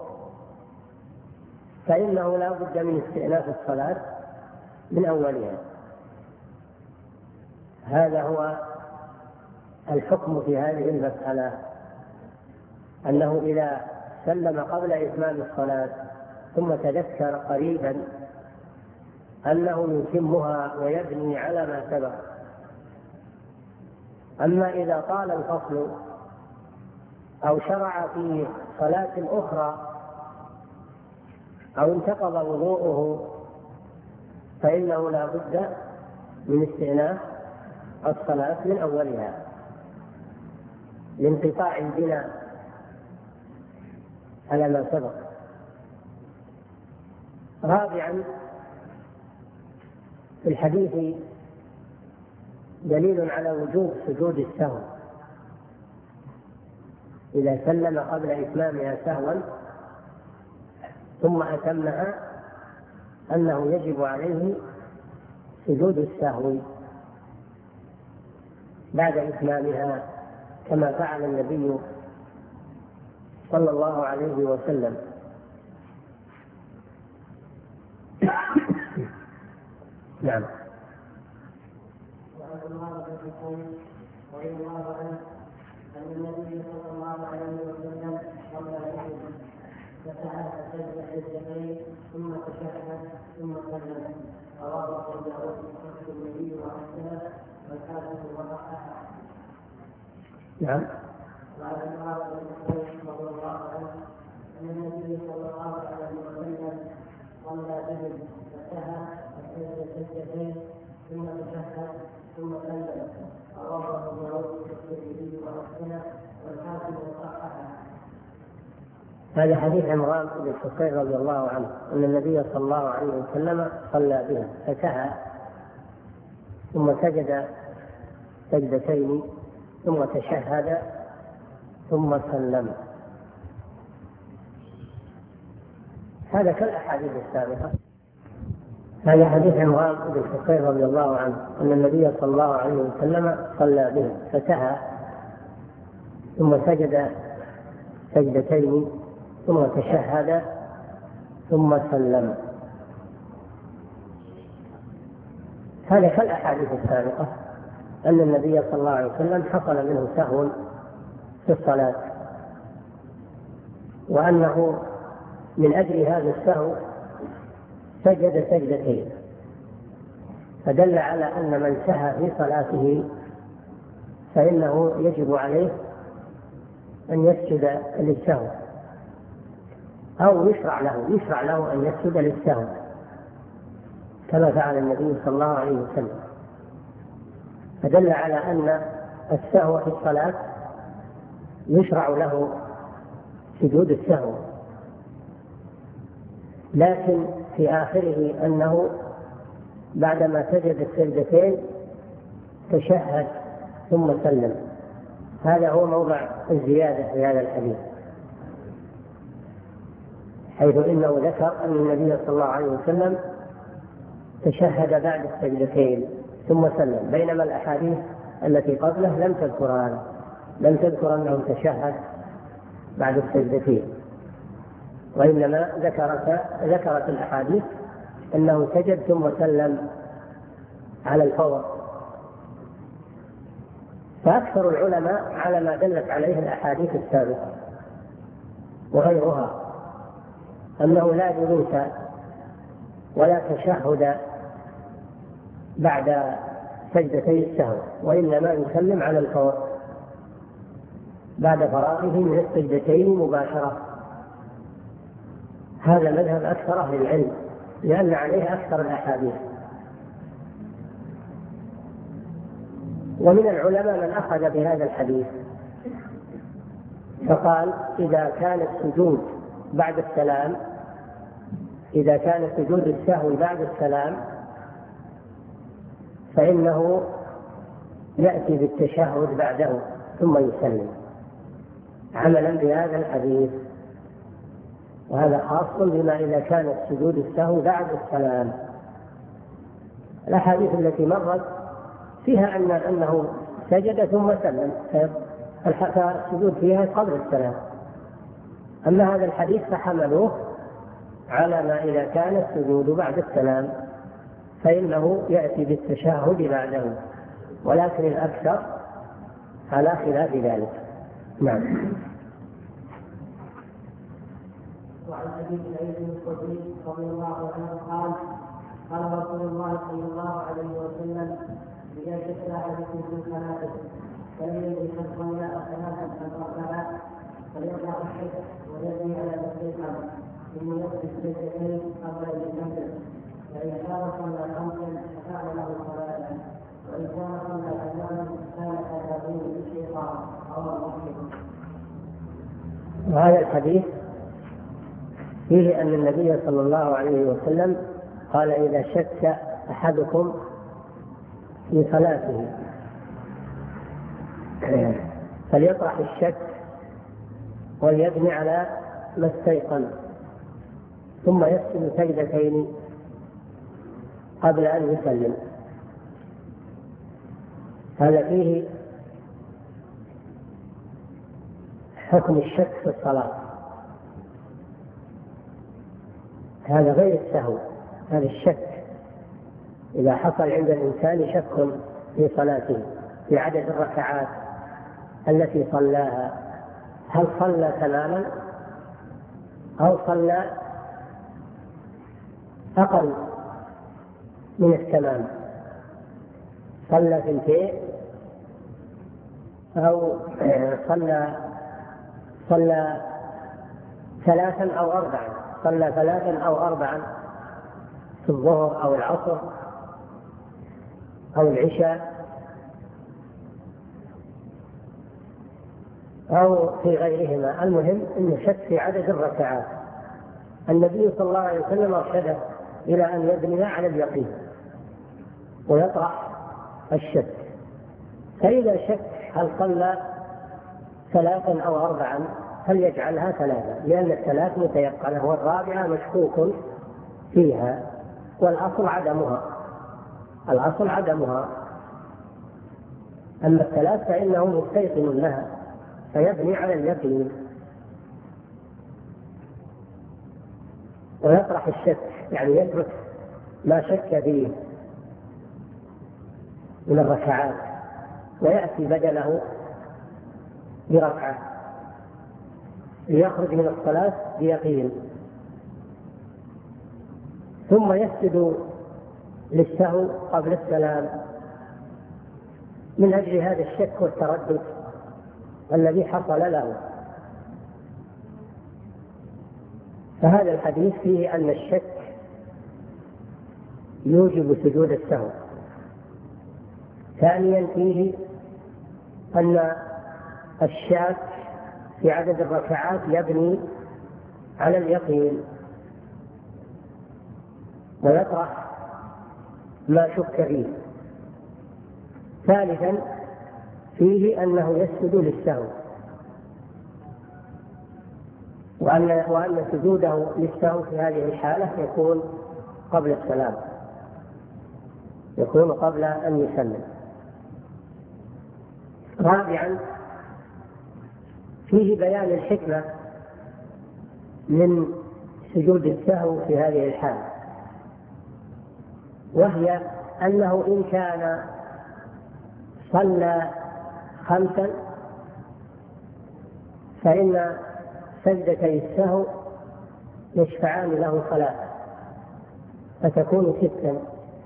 فإنه لا بد من استئناف الصلاة من أولها. هذا هو الحكم في هذه المسألة، أنه إذا سلم قبل إتمام الصلاة ثم تذكر قريبا أنه يتمها ويبني على ما سبق. أما إذا طال الفصل أو شرع في صلاة أخرى أو انتقض وضوءه فإنه لا بد من استئناف الصلاة من أولها لانقطاع البناء على ما سبق. رابعا، في الحديث دليل على وجوب سجود السهو إذا سلم قبل إتمامها سهوا ثم أتمها، أنه يجب عليه سجود السهو بعد إتمامها كما فعل النبي صلى الله عليه وسلم. نعم. وعن عمار بن حسين رضي الله عنه أن النبي صلى الله عليه وسلم صلى بهم فسعى سجد الجبين ثم تشهد ثم سلم. رواه أبو داود الترمذي وحسنه والحاكم وصححه. نعم. وعن عمار بن حسين رضي الله عنه أن النبي صلى الله عليه وسلم صلى بهم فسعى سجد الجبين ثم تشهد ثم سلم. رواه أبو داود الترمذي وحسنه والحاكم وصححه. هذا حديث عمران بن حسين رضي الله عنه أن النبي صلى الله عليه وسلم صلى بها فسعى ثم سجد سجدتين ثم تشهد ثم سلم. هذا كالأحاديث السابقة. هذا حديث عمران بن حسين رضي الله عنه أن النبي صلى الله عليه وسلم صلى بها فسعى ثم سجد سجدتين ثم تشهد ثم سلم. هذا كالأحاديث السابقة أن النبي صلى الله عليه وسلم حصل منه سهو في الصلاة، وأنه من أجل هذا السهو سجد سجدتين، فدل على أن من سهى في صلاته فإنه يجب عليه أن يسجد للسهو، أو يشرع له أن يسجد للسهو كما فعل النبي صلى الله عليه وسلم. فدل على أن السهو في الصلاة يشرع له سجود السهو، لكن في آخره أنه بعدما سجد السجدتين تشهد ثم سلم. هذا هو موضع الزيادة في هذا الحديث، حيث إنه ذكر أن النبي صلى الله عليه وسلم تشهد بعد السجدتين ثم سلم، بينما الأحاديث التي قبله لم تذكر هذا، لم تذكر أنه تشهد بعد السجدتين، وإنما ذكرت الأحاديث أنه سجد ثم سلم على الفور. فأكثر العلماء على ما دلت عليه الأحاديث السابقة وغيرها أنه لا جلوس ولا تشهد بعد سجدتي السهو، وإنما يسلم على الفور بعد فراغه من السجدتين مباشرة. هذا مذهب أكثر أهل العلم لأن عليه أكثر الأحاديث. ومن العلماء من أخذ بهذا الحديث فقال إذا كان السجود بعد السلام، إذا كان سجود السهو بعد السلام فإنه يأتي بالتشهد بعده ثم يسلم عملا بهذا الحديث، وهذا خاص بما إذا كان السجود السهو بعد السلام. الأحاديث التي مرت فيها أنه سجد ثم سلم، فالسجود فيها قبل السلام. أما هذا الحديث فحملوه على ما إذا كان السجود بعد السلام فإنه يأتي بالتشهد بعده، ولكن الأكثر على خلاف ذلك. نعم. وعن ابي سعيد الخدري رضي الله عنه قال قال رسول الله صلى الله عليه وسلم اذا شك احدكم في صلاته فلم يدرك الصلاه ثلاثا فقرأها فليقرا الشك ويبني على تسليمها ثم يقضي السجدتين قبل ان يكمل، فان كان صلى خمسا فكان له صلاه، وان كان صلى ثلاثا كان كتابين بالشيطان رواه مسلم. وهذا الحديث فيه أن النبي صلى الله عليه وسلم قال إذا شك أحدكم في صلاته فليطرح الشك وليبني على ما استيقن ثم يسجد سجدتين قبل أن يسلم. هذا فيه حكم الشك في الصلاة، هذا غير السهو، هذا الشك إذا حصل عند الإنسان شك في صلاته في عدد الركعات التي صلاها، هل صلى تماما أو صلى أقل من التمام، صلى ثنتين أو صلى ثلاثا أو أربعا، صلى ثلاثا أو أربعا في الظهر أو العصر أو العشاء أو في غيرهما. المهم أنه شك في عدد الركعات. النبي صلى الله عليه وسلم أرشده إلى أن يبني على اليقين ويطرح الشك، فإذا شك هل صلى ثلاثا أو أربعا فليجعلها ثلاثا، لأن الثلاث متيقنة والرابعة مشكوك فيها والأصل عدمها. أما الثلاث فإنه مستيقن لها فيبني على اليقين ويطرح الشك، يعني يترك ما شك فيه من الركعات ويأتي بدله بركعة ليخرج من الصلاة بيقين، ثم يسجد للسهو قبل السلام من أجل هذا الشك والتردد الذي حصل له. فهذا الحديث فيه أن الشك يوجب سجود السهو. ثانيا فيه أن الشاك في عدد الركعات يبني على اليقين ويطرح ما شك فيه. ثالثا فيه أنه يسجد للسهو، وأن سجوده للسهو في هذه الحالة يكون قبل السلام، يكون قبل أن يسلم. رابعا فيه بيان الحكمة من سجود السهو في هذه الحالة، وهي أنه إن كان صلى 5 فإن سجدتي السهو يشفعان له صلاة فتكون 6،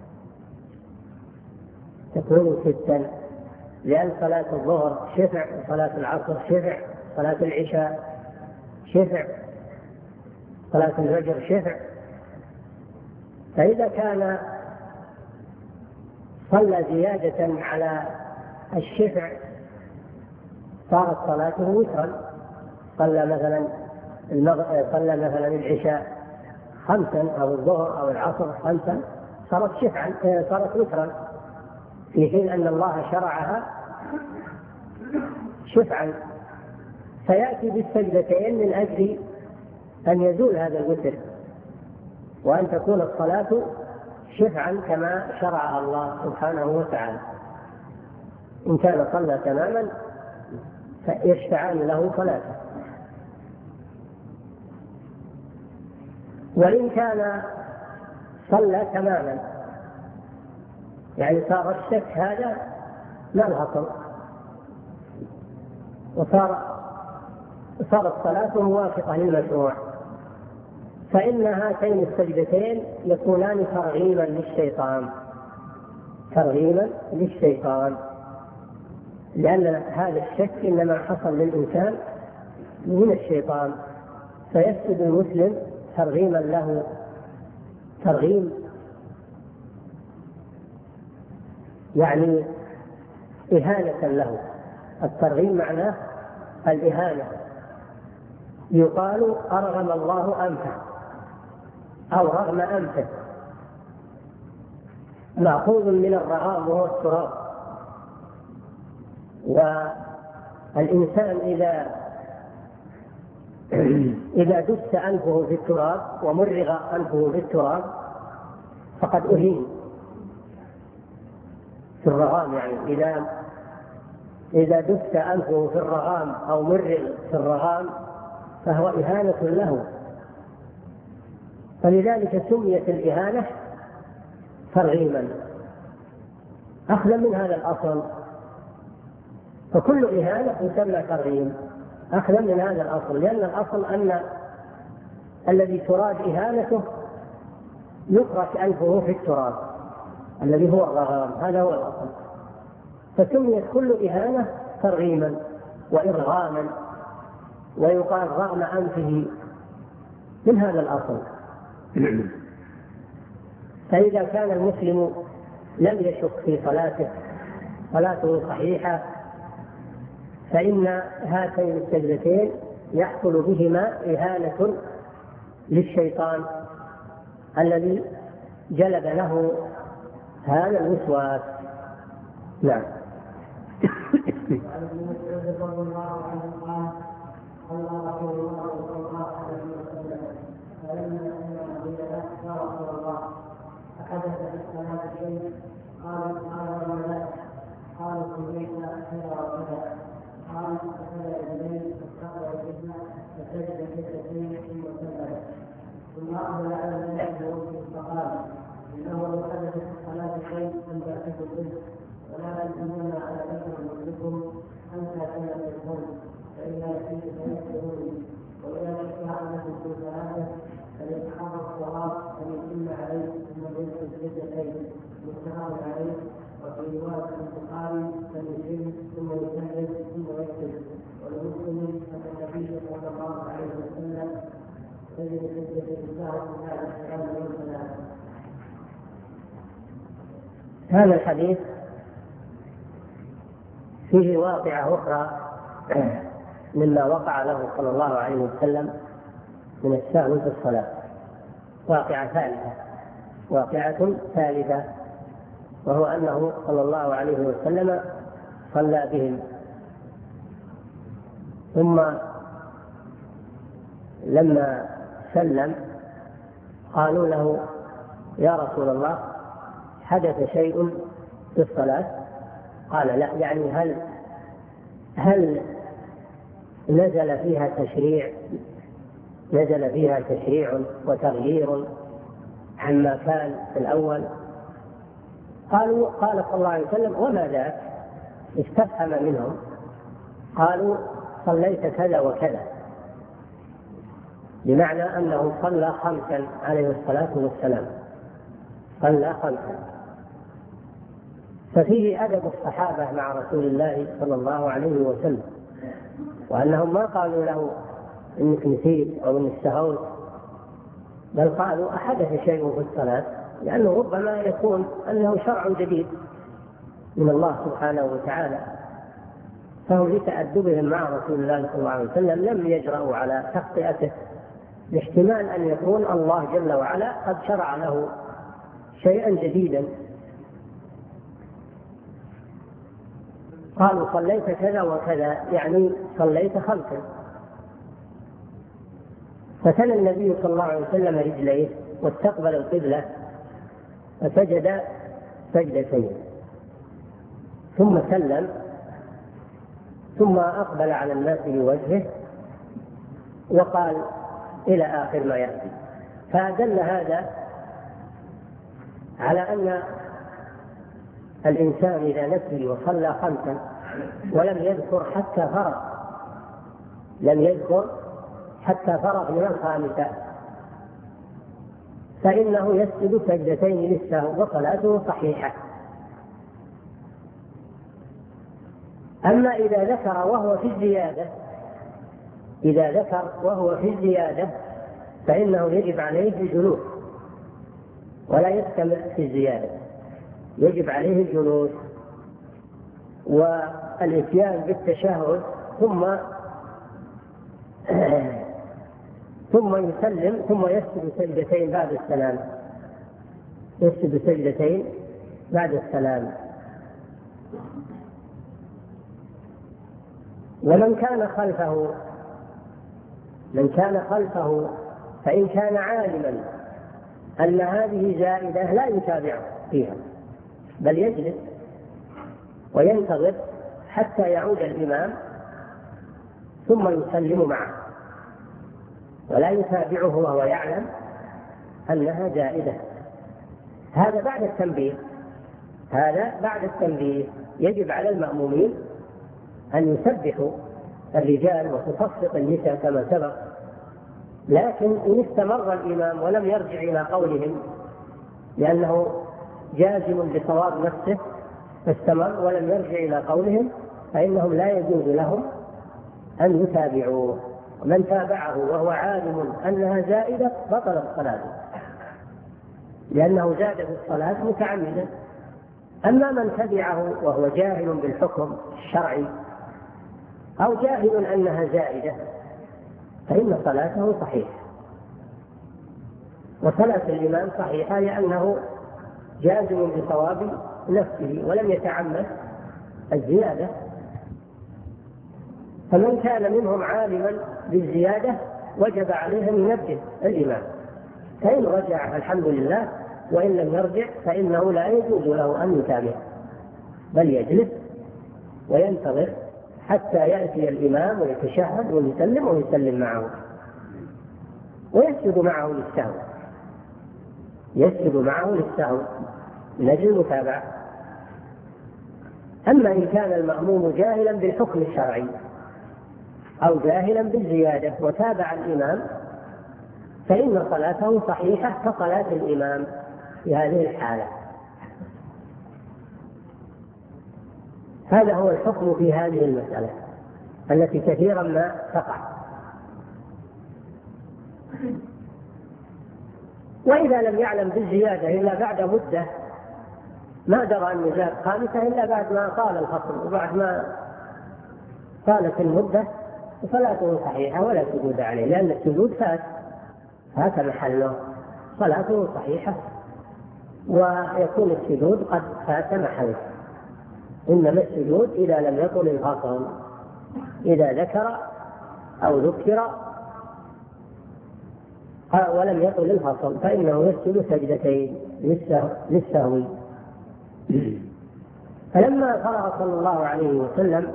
لأن صلاة الظهر شفع، وصلاة العصر شفع، صلاة العشاء شفع، صلاة الفجر شفع. فإذا كان صلى زيادة على الشفع صارت صلاته وترا، صلى مثلا العشاء 5 أو الظهر أو العصر 5 صارت شفعا، صارت وترا، في حين أن الله شرعها شفعا، فيأتي بالسجدتين من أجل أن يزول هذا الوتر وأن تكون الصلاة شفعا كما شرعها الله سبحانه وتعالى. إن كان صلى تماما فيشفعان له صلاته، وإن كان صلى تماما يعني صار الشك هذا ما الأصل، وصارت صلاته موافقة للمشروع، فإن هاتين السجدتين يكونان ترغيبا للشيطان، لأن هذا الشك إنما حصل للإنسان من الشيطان، فيسجد المسلم ترغيما له، ترغيب يعني إهانة له. الترغيب معناه الإهانة، يقال أرغم الله أنفه أو رغم أنفه، مأخوذ من الرغام وهو التراب. والإنسان إذا دس أنفه في التراب ومرغ أنفه في التراب فقد أهين في الرغام، يعني إذا دس أنفه في الرغام أو مرغ في الرغام فهو إهانة له، فلذلك سميت الإهانة ترغيما أخذا من هذا الأصل، فكل إهانة يسمى ترغيم أخذا من هذا الأصل، لأن الأصل أن الذي تراد إهانته يترك أنفه في التراب الذي هو الرغام، هذا هو الأصل، فسميت كل إهانة ترغيما وإرغاما، ويقال رغم أنفه من هذا الأصل. فإذا كان المسلم لم يشك في صلاته صحيحة، فإن هاتين السجدتين يحصل بهما إهانة للشيطان الذي جلب له هذا الوسواس. نعم. حدث في الصلاة شيء قال ولا قال سمعنا كذا وكذا قال فسجد اليه فاستقبل الفتنه فسجد سجدتين ثم سلم ثم اقبل على الناس بوجهه فقال انه لو حدث في الصلاة شيء لم تعتقد به ولا تنزلون على بشر مثلكم حتى تنزلون فإذا فيه فيسرون وإذا شك عنكم في ثلاثة فليتحرى الصواب فليتم عليه ثم ينزل سجدتين متفق عليه. وفي رواية البخاري فليتم ثم يسلم ثم يسلم. ولمسلم أن النبي صلى الله عليه وسلم سجد سجدة السهو بعد السلام والسلام. هذا الحديث فيه واقعة أخرى مما وقع له صلى الله عليه وسلم من السهو في الصلاة، واقعة ثالثة، وهو أنه صلى الله عليه وسلم صلى بهم، ثم لما سلم قالوا له يا رسول الله حدث شيء في الصلاة؟ قال لا، يعني هل نزل فيها تشريع وتغيير عما كان في الأول؟ قال صلى الله عليه وسلم وما ذاك؟ استفهم منهم. قالوا صليت كذا وكذا، بمعنى أنه صلى 5 عليه الصلاة والسلام، صلى 5. ففيه أدب الصحابة مع رسول الله صلى الله عليه وسلم، وأنهم ما قالوا له إنك نسيت أو إنك سهوت، بل قالوا أحدث شيء في الصلاة، لأنه ربما يكون أنه شرع جديد من الله سبحانه وتعالى. فهم لتأدبهم مع رسول الله صلى الله عليه وسلم لم يجرؤوا على تخطئته، باحتمال أن يكون الله جل وعلا قد شرع له شيئا جديدا. قالوا صليت كذا وكذا، يعني صليت 5. فتنى النبي صلى الله عليه وسلم رجليه واستقبل القبلة فسجد سجدتين، ثم سلم، ثم أقبل على الناس بوجهه وقال إلى آخر ما يأتي. فدل هذا على أن الإنسان إذا نسي وصلى 5 ولم يذكر حتى فرغ من 5 فإنه يسجد سجدتين للسهو وصلاته صحيحة. أما إذا ذكر وهو في الزيادة فإنه يجب عليه الجلوس ولا يستمر في الزيادة، يجب عليه الجلوس والإتيان بالتشهد ثم يسلم، ثم يسجد سجدتين بعد السلام. ومن كان خلفه فإن كان عالما أن هذه زائدة لا يتابعه فيها، بل يجلس وينتظر حتى يعود الإمام ثم يسلم معه، ولا يتابعه وهو يعلم أنها زائدة. هذا بعد التنبيه. يجب على المأمومين أن يسبحوا الرجال وتصفق النساء كما سبق، لكن إن استمر الإمام ولم يرجع إلى قولهم لأنه جازم بصواب نفسه، فاستمر ولم يرجع إلى قولهم، فإنهم لا يجوز لهم أن يتابعوه. ومن تابعه وهو عالم أنها زائدة بطلت صلاته، لأنه زاد في الصلاة متعمدا. أما من تبعه وهو جاهل بالحكم الشرعي أو جاهل أنها زائدة فإن صلاته صحيحة، وصلاة الإمام صحيحة لأنه جازم بصواب نفسه ولم يتعمد الزيادة. فمن كان منهم عالما بالزيادة وجب عليه أن ينبه الإمام، فإن رجع الحمد لله، وإن لم يرجع فإنه لا يجوز له أن يتابع، بل يجلس وينتظر حتى يأتي الإمام ويتشهد ويسلم معه، ويسجد معه للسهو من أجل المتابعة. أما إن كان المأموم جاهلا بالحكم الشرعي أو جاهلا بالزيادة وتابع الإمام فإن صلاته صحيحة كصلاة الإمام في هذه الحالة. هذا هو الحكم في هذه المسألة التي كثيرا ما تقع. وإذا لم يعلم بالزيادة إلا بعد مدة، ما درى أن زاد خامسة إلا بعد ما طال الفصل وبعد ما طالت المدة، صلاته صحيحة ولا سجود عليه، لأن السجود فات محله، صلاته صحيحة ويكون السجود قد فات محله. إنما السجود إذا لم يطل الفصل، إذا ذكر أو ذكر ولم يطل الفصل فإنه يسجد سجدتين للسهو. فلما فرغ صلى الله عليه وسلم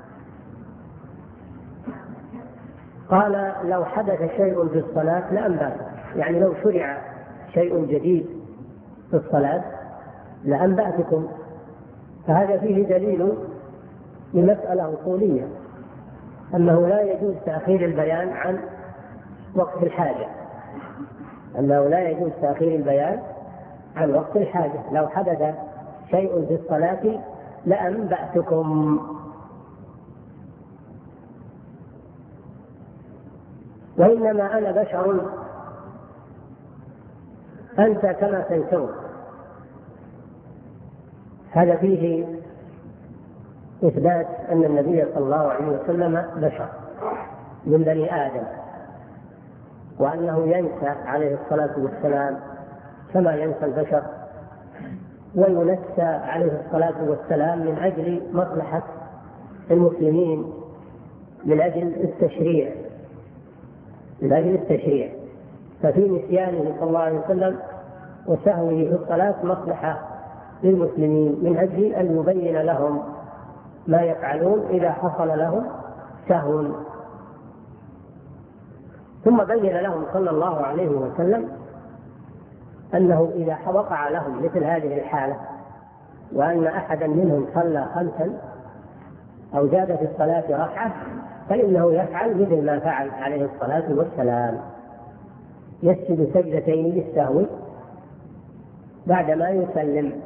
قال: لو حدث شيء في الصلاة لأنبأتكم، يعني لو شرع شيء جديد في الصلاة لأنبأتكم. فهذا فيه دليل لمسألة أصولية، أنه لا يجوز تأخير البيان عن وقت الحاجة، أنه لا يجوز تأخير البيان عن وقت الحاجة. لو حدث شيء في الصلاة لأنبأتكم. وإنما أنا بشر أنت كما تنسون. هذا فيه إثبات أن النبي صلى الله عليه وسلم بشر من بني آدم، وأنه ينسى عليه الصلاة والسلام كما ينسى البشر، وينسى عليه الصلاة والسلام من أجل مصلحة المسلمين، من أجل التشريع. ففي نسيانه صلى الله عليه وسلم وسهوه في الصلاة مصلحة للمسلمين، من أجل أن يبين لهم ما يفعلون إذا حصل لهم سهو. ثم بين لهم صلى الله عليه وسلم أنه إذا وقع لهم مثل هذه الحالة، وأن أحدا منهم صلى 5 أو زاد في الصلاة ركعة، فإنه يفعل مثل ما فعل عليه الصلاة والسلام، يسجد سجدتين للسهو بعدما يسلم.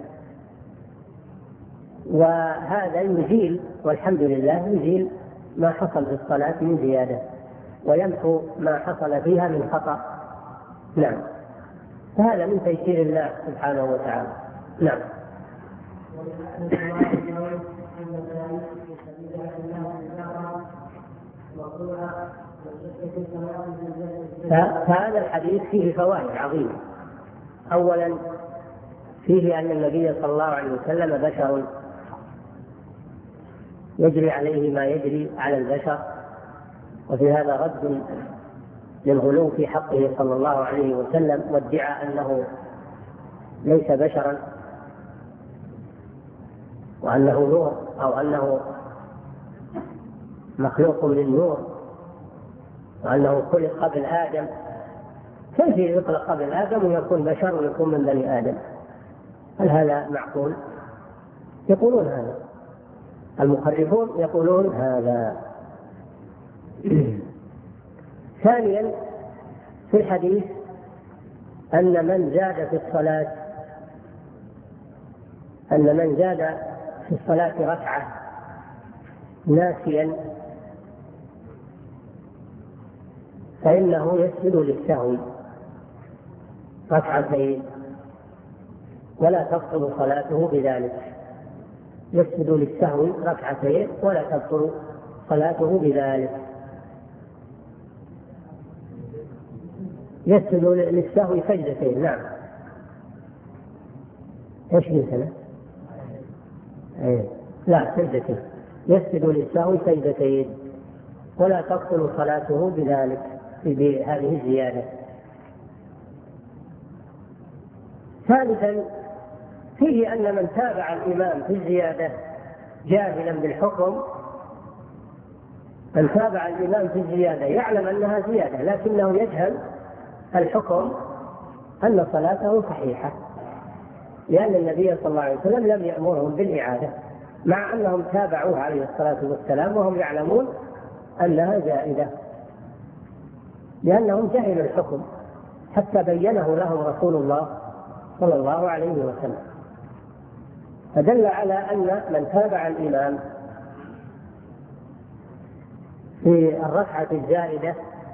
وهذا يزيل، والحمد لله، يزيل ما حصل في الصلاة من زيادة، ويمحو ما حصل فيها من خطأ. نعم، فهذا من تيسير الله سبحانه وتعالى. نعم. فهذا الحديث فيه فوائد عظيمة. أولا فيه أن النبي صلى الله عليه وسلم بشر يجري عليه ما يجري على البشر، وفي هذا رد للغلو في حقه صلى الله عليه وسلم، وادعى أنه ليس بشرا وأنه نور، أو أنه مخلوق من نور، وأنه خلق قبل آدم. كيف يخلق قبل آدم ويكون بشر ويكون من بني آدم؟ هل هذا معقول؟ يقولون هذا، المخرفون يقولون هذا. ثانيا في الحديث أن من زاد في الصلاة ركعة ناسيا فإنه يسجد للسهو ركعتين ولا تبطل صلاته بذلك. يسجد للسهو ركعتين ولا تبطل صلاته بذلك. يسجد للسهو سجدتين. نعم. ايش مثلا؟ لا، سجدتين. يسجد للسهو سجدتين ولا تبطل صلاته بذلك، بهذه الزيادة. ثالثا فيه أن من تابع الإمام في الزيادة جاهلا بالحكم، من تابع الإمام في الزيادة يعلم أنها زيادة لكنه يجهل الحكم، أن صلاته صحيحة، لأن النبي صلى الله عليه وسلم لم يأمرهم بالإعادة، مع أنهم تابعوه عليه الصلاة والسلام وهم يعلمون أنها زائدة، لأنهم جهلوا الحكم حتى بينه لهم رسول الله صلى الله عليه وسلم. فدل على أن من تابع الإمام في الركعة الزائدة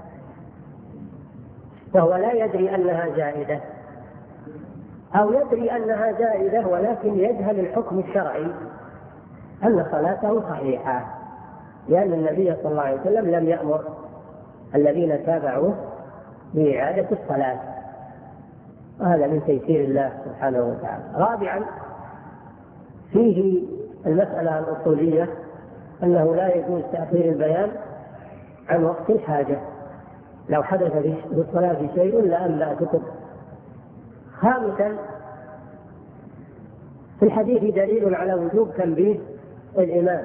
فهو لا يدري أنها زائدة، أو يدري أنها زائدة ولكن يجهل الحكم الشرعي أن صلاته صحيحة، لأن النبي صلى الله عليه وسلم لم يأمر الذين تابعوه بإعادة الصلاة، وهذا من تيسير الله سبحانه وتعالى. رابعا، فيه المسألة الأصولية أنه لا يجوز تأخير البيان عن وقت الحاجة، لو حدث في الصلاة شيء لأنبأتكم. خامسا، في الحديث دليل على وجوب تنبيه الإمام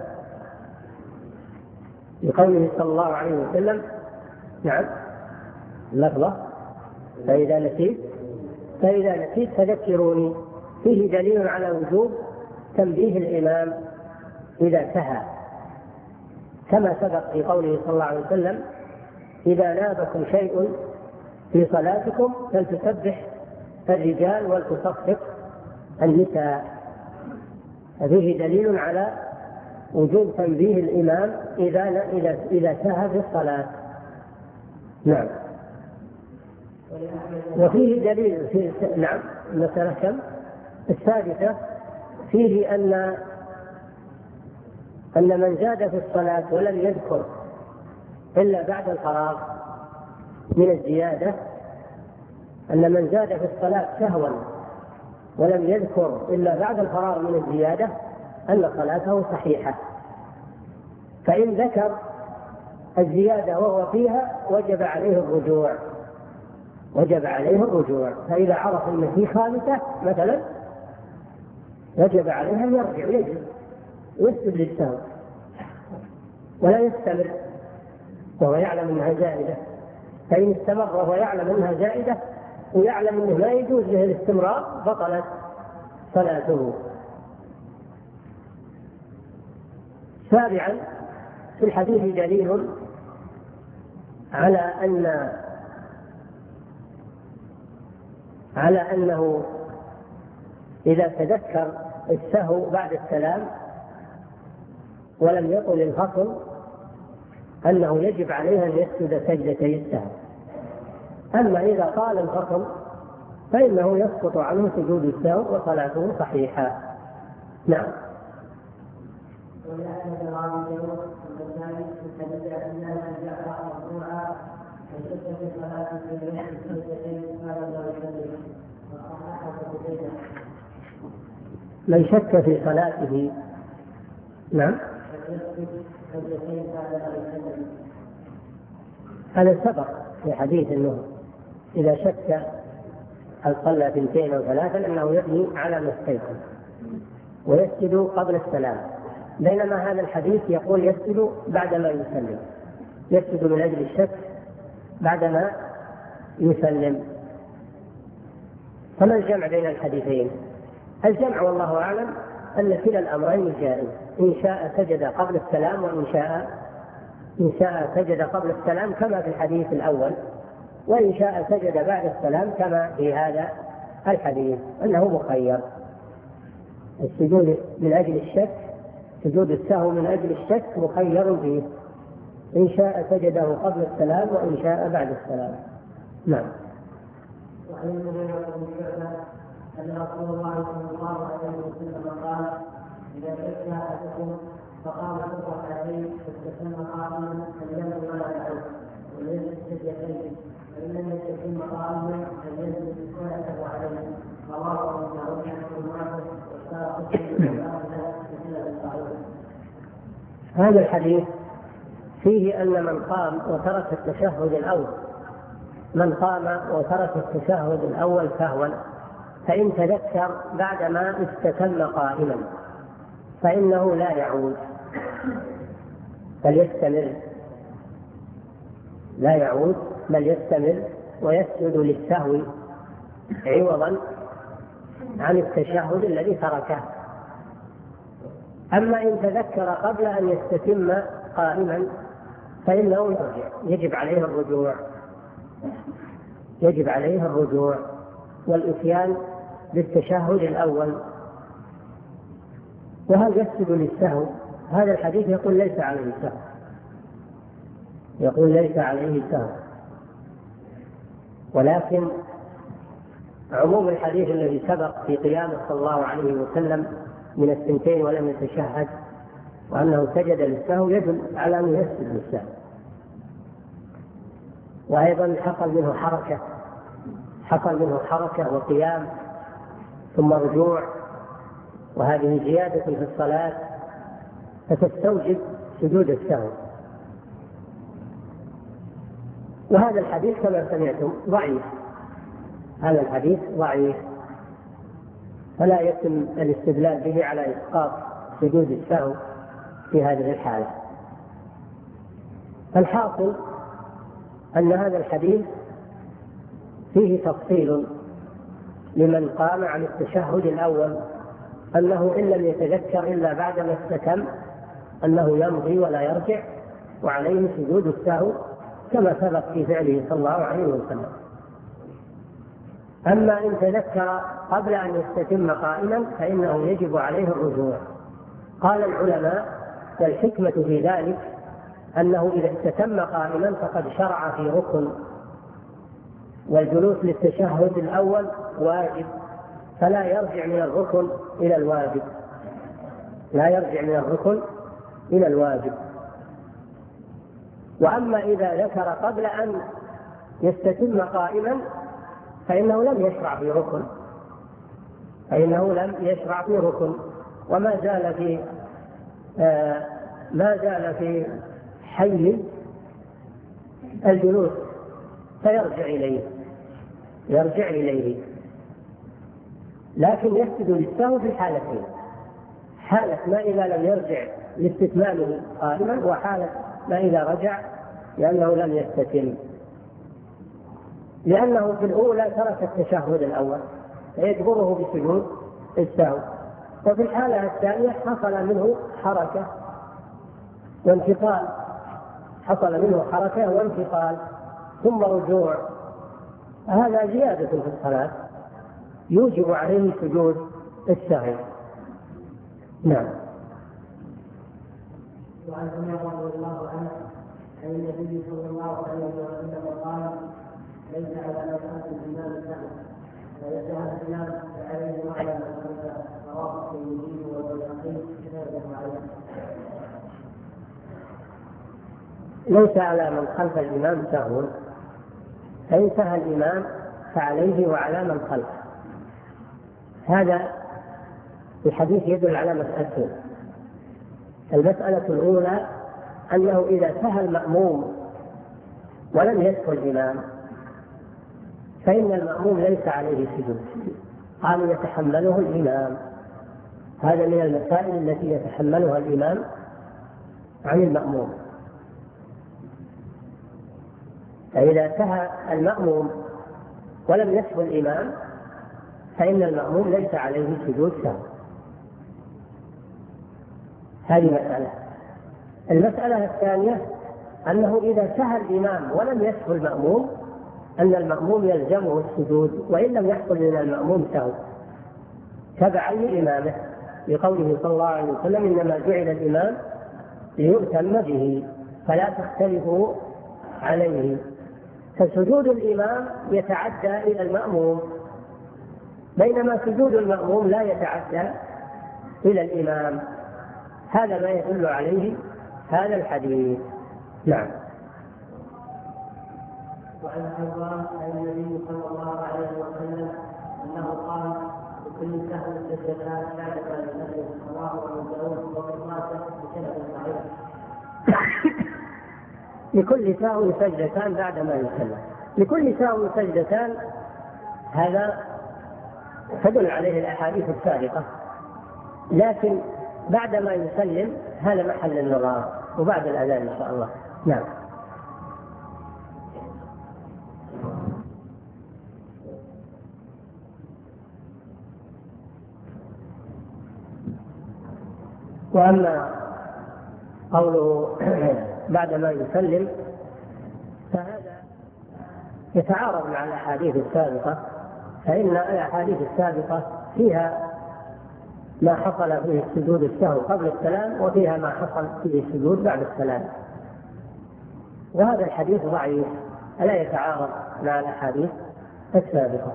بقوله صلى الله عليه وسلم نعم لفظة فإذا نسيت فذكروني، فيه دليل على وجوب تنبيه الإمام إذا سهى، كما سبق في قوله صلى الله عليه وسلم إذا نابكم شيء في صلاتكم فلتسبح الرجال ولتصفق النساء. فيه دليل على وجوب تنبيه الإمام إذا سهى في الصلاة. نعم. وفيه دليل في نعم مسألة كم؟ السادسة، فيه أن من زاد في الصلاة ولم يذكر إلا بعد الفراغ من الزيادة، أن من زاد في الصلاة سهوا ولم يذكر إلا بعد الفراغ من الزيادة أن صلاته صحيحة، فإن ذكر الزيادة وهو فيها وجب عليه الرجوع، فإذا عرف أن في خامسة مثلا وجب عليه أن يرجع يسجد للسهو ولا يستمر وهو يعلم أنها زائدة. فإن استمر وهو يعلم أنها زائدة ويعلم أنه لا يجوز له الاستمرار بطلت صلاته. سابعا، في الحديث دليل على أنه إذا تذكر السهو بعد السلام ولم يطل الفصل أنه يجب عليه أن يسجد سجدتي السهو، أما إذا طال الفصل فإنه يسقط عنه سجود السهو وصلاته صحيحة. نعم. من شك في صلاته نعم هذا سبق في حديث أنه إذا شك هل صلى 2 أو 3 أنه يبني على ما استيقن ويسجد قبل السلام، بينما هذا الحديث يقول يسجد بعدما يسلم، يسجد من أجل الشك بعدما يسلم. فما الجمع بين الحديثين؟ الجمع والله أعلم أن كلا الأمرين جائز، إن شاء سجد قبل السلام وإن شاء سجد قبل السلام كما في الحديث الأول، وإن شاء سجد بعد السلام كما في هذا الحديث، أنه مخير. السجود من أجل الشك، سجود السهو من أجل الشك مخير فيه، إن شاء سجده قبل السلام وإن شاء بعد السلام. نعم. أن رسول الله صلى الله عليه وسلم قال إذا شك أحدكم فقام ركعتين فاستسلم قائما فلينظر ولا يعود وليجلس سجدتين، فإن لم يستسلم قائما فليجلس سجدته عليه. رواه أبو داود هذا الحديث فيه أن من قام وترك التشهد الأول سهوا فإن تذكر بعدما استتم قائما فإنه لا يعود بل يستمر ويسجد للسهو عوضا عن التشهد الذي تركه. أما إن تذكر قبل أن يستتم قائما فإنه يرجع، يجب عليه الرجوع والإتيان بالتشهد الأول. وهل يسجد للسهو؟ هذا الحديث يقول ليس عليه سهو، ولكن عموم الحديث الذي سبق في قيامه صلى الله عليه وسلم من الثنتين ولم يتشهد وأنه سجد للسهو يدل على أنه يسجد للسهو. وأيضا حصل منه حركة وقيام ثم رجوع، وهذه زيادة في الصلاة فتستوجب سجود السهو. وهذا الحديث كما سمعتم ضعيف، هذا الحديث ضعيف، فلا يتم الاستدلال به على إسقاط سجود السهو في هذه الحالة. الحاصل أن هذا الحديث فيه تفصيل لمن قام عن التشهد الأول، أنه إن لم يتذكر إلا بعدما استتم أنه يمضي ولا يرجع، وعليه سجود السهو كما سبق في فعله صلى الله عليه وسلم. أما إن تذكر قبل أن يستتم قائما فإنه يجب عليه الرجوع. قال العلماء والحكمة في ذلك أنه إذا استتم قائما فقد شرع في ركن، والجلوس للتشهد الأول واجب، فلا يرجع من الركن إلى الواجب، وأما إذا ذكر قبل أن يستتم قائما فإنه لم يشرع في ركن، وما زال في حي الجلوس فيرجع إليه، لكن يسجد للسهو في الحالتين: حالة ما إذا لم يرجع لاستتمامه قائما، وحالة ما إذا رجع لأنه لم يستتم، لأنه في الأولى ترك التشهد الأول فيجبره بسجود السهو، وفي الحالة الثانية حصل منه حركة وانتقال ثم رجوع، هذا زيادة في الصلاة يوجب عليه سجود السهو. نعم. وعن عمر رضي الله عنه عن النبي صلى الله عليه وسلم قال: ليس على مكان الإمام سهو، فليس على الإمام عليه وعلى من خلفه، رواه الترمذي والبيهقي كتابه عليه. ليس على من خلف الإمام سهو، فإن سهى الإمام فعليه وعلى من خلفه. هذا الحديث يدل على مسألتين: المسألة الأولى أنه إذا سهى المأموم ولم يدخل الإمام فإن المأموم ليس عليه سجود، قالوا يتحمله الإمام. هذا من المسائل التي يتحملها الإمام عن المأموم. فإذا سهى المأموم ولم يدخل الإمام فإن المأموم ليس عليه سجود سهو. هذه مسألة. المسألة الثانية أنه إذا سهى الإمام ولم يدخل المأموم أن المأموم يلزمه السجود وإن لم يحصل من المأموم سهو، تبعا لإمامه، لقوله صلى الله عليه وسلم: إنما جعل الإمام ليؤتم به فلا تختلفوا عليه. فسجود الإمام يتعدى إلى المأموم، بينما سجود المأموم لا يتعدى إلى الإمام. هذا ما يدل عليه هذا الحديث. نعم. وعن حرام عن النبي صلى الله عليه وسلم أنه قال: لكل سهو سجدتان بعد ما يسلم، رواه أبو داود وابن ماجه بسند صحيح. لكل سهو سجدتان بعد ما يسلم، لكل سهو سجدتان، هذا تدل عليه الأحاديث السابقة، لكن بعد ما يسلم هذا محل النظر، وبعد الأذان إن شاء الله. نعم. وأما قوله بعدما يسلم فهذا يتعارض مع الأحاديث السابقة، فإن الأحاديث السابقة فيها ما حصل فيه سجود السهو قبل السلام، وفيها ما حصل فيه السجود بعد السلام، وهذا الحديث ضعيف لا يتعارض مع الأحاديث السابقة.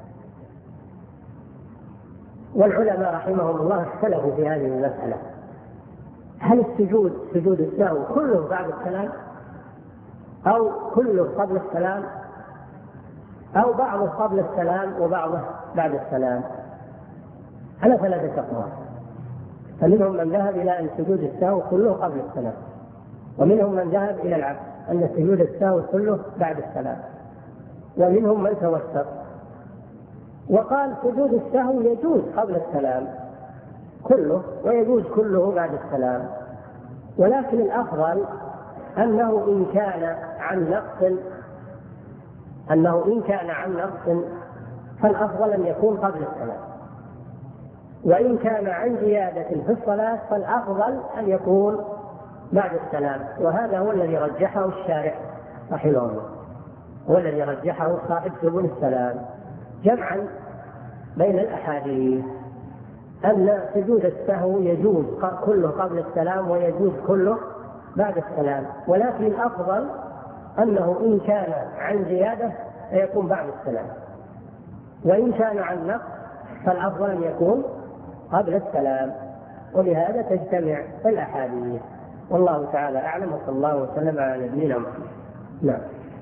والعلماء رحمهم الله اختلفوا في هذه المسألة، هل السجود سجود السهو كله بعد السلام أو كله قبل السلام أو بعضه قبل السلام وبعضه بعد السلام، على ثلاثة أقوال. فمنهم من ذهب إلى أن سجود السهو كله قبل السلام، ومنهم من ذهب إلى العكس أن سجود السهو كله بعد السلام، ومنهم من توسط وقال سجود السهو يجوز قبل السلام كله ويجوز كله بعد السلام، ولكن الأفضل أنه إن كان عن نقص فالأفضل أن يكون قبل السلام، وإن كان عن زيادة في الصلاة فالأفضل أن يكون بعد السلام. وهذا هو الذي رجحه الشارع رحمه الله، هو الذي رجحه صاحب سبل السلام، جمعا بين الأحاديث أن سجود السهو يجوز كله قبل السلام ويجوز كله بعد السلام، ولكن الأفضل أنه إن كان عن زيادة فيكون بعد السلام، وإن كان عن نقص فالأفضل أن يكون قبل السلام، ولهذا تجتمع الأحاديث. والله تعالى أعلم، وصلى الله وسلم على نبينا محمد. نعم.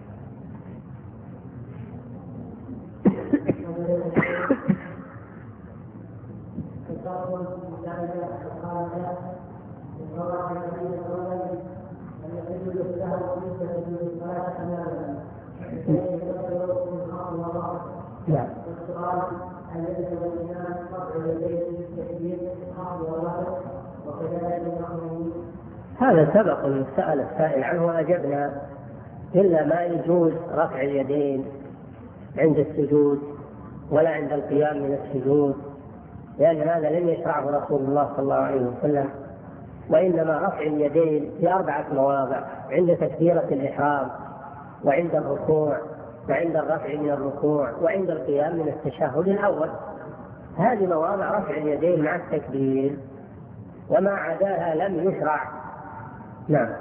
هذا سبق من سأل السائل عنه وأجبنا، إلا ما يجوز رفع اليدين عند السجود ولا عند القيام من السجود، لأن هذا لم يشرعه رسول الله صلى الله عليه وسلم، وإنما رفع اليدين في 4 مواضع: عند تكبيرة الإحرام، وعند الركوع، وعند الرفع من الركوع، وعند القيام من التشهد الأول. هذه مواضع رفع اليدين مع التكبير، وما عداها لم يشرع. نعم.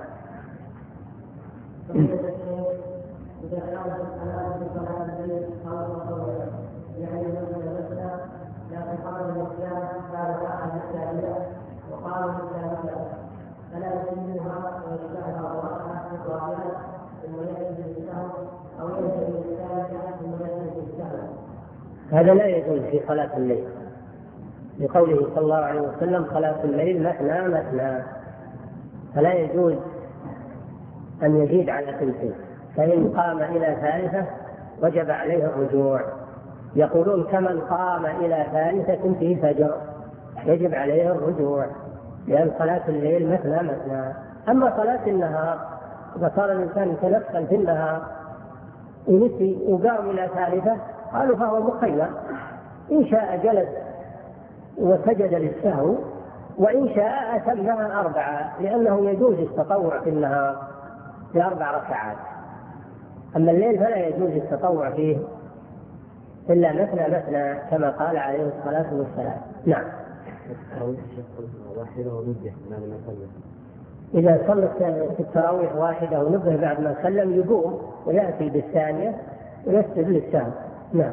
هذا لا يجوز في صلاة الليل، لقوله صلى الله عليه وسلم: صلاة الليل مثنى مثنى، فلا يجوز أن يزيد على ثلثين، فإن قام إلى ثالثة وجب عليه الرجوع. يقولون: كمن قام إلى ثالثة في فجر يجب عليه الرجوع، لأن صلاة الليل مثنى مثنى. أما صلاة النهار إذا صار الإنسان يتنفل في النهار ونسي وقام إلى ثالثة قالوا فهو مخير، إن شاء جلس وسجد للسهو، وإن شاء أتمها 4، لأنه يجوز التطوع في النهار ب4 ركعات، أما الليل فلا يجوز التطوع فيه إلا مثنى مثنى كما قال عليه الصلاة والسلام. نعم. إذا صلت في التراويح واحدة ونبه بعد ما سلم يقوم ويأتي بالثانية ويسجد للسهو. نعم.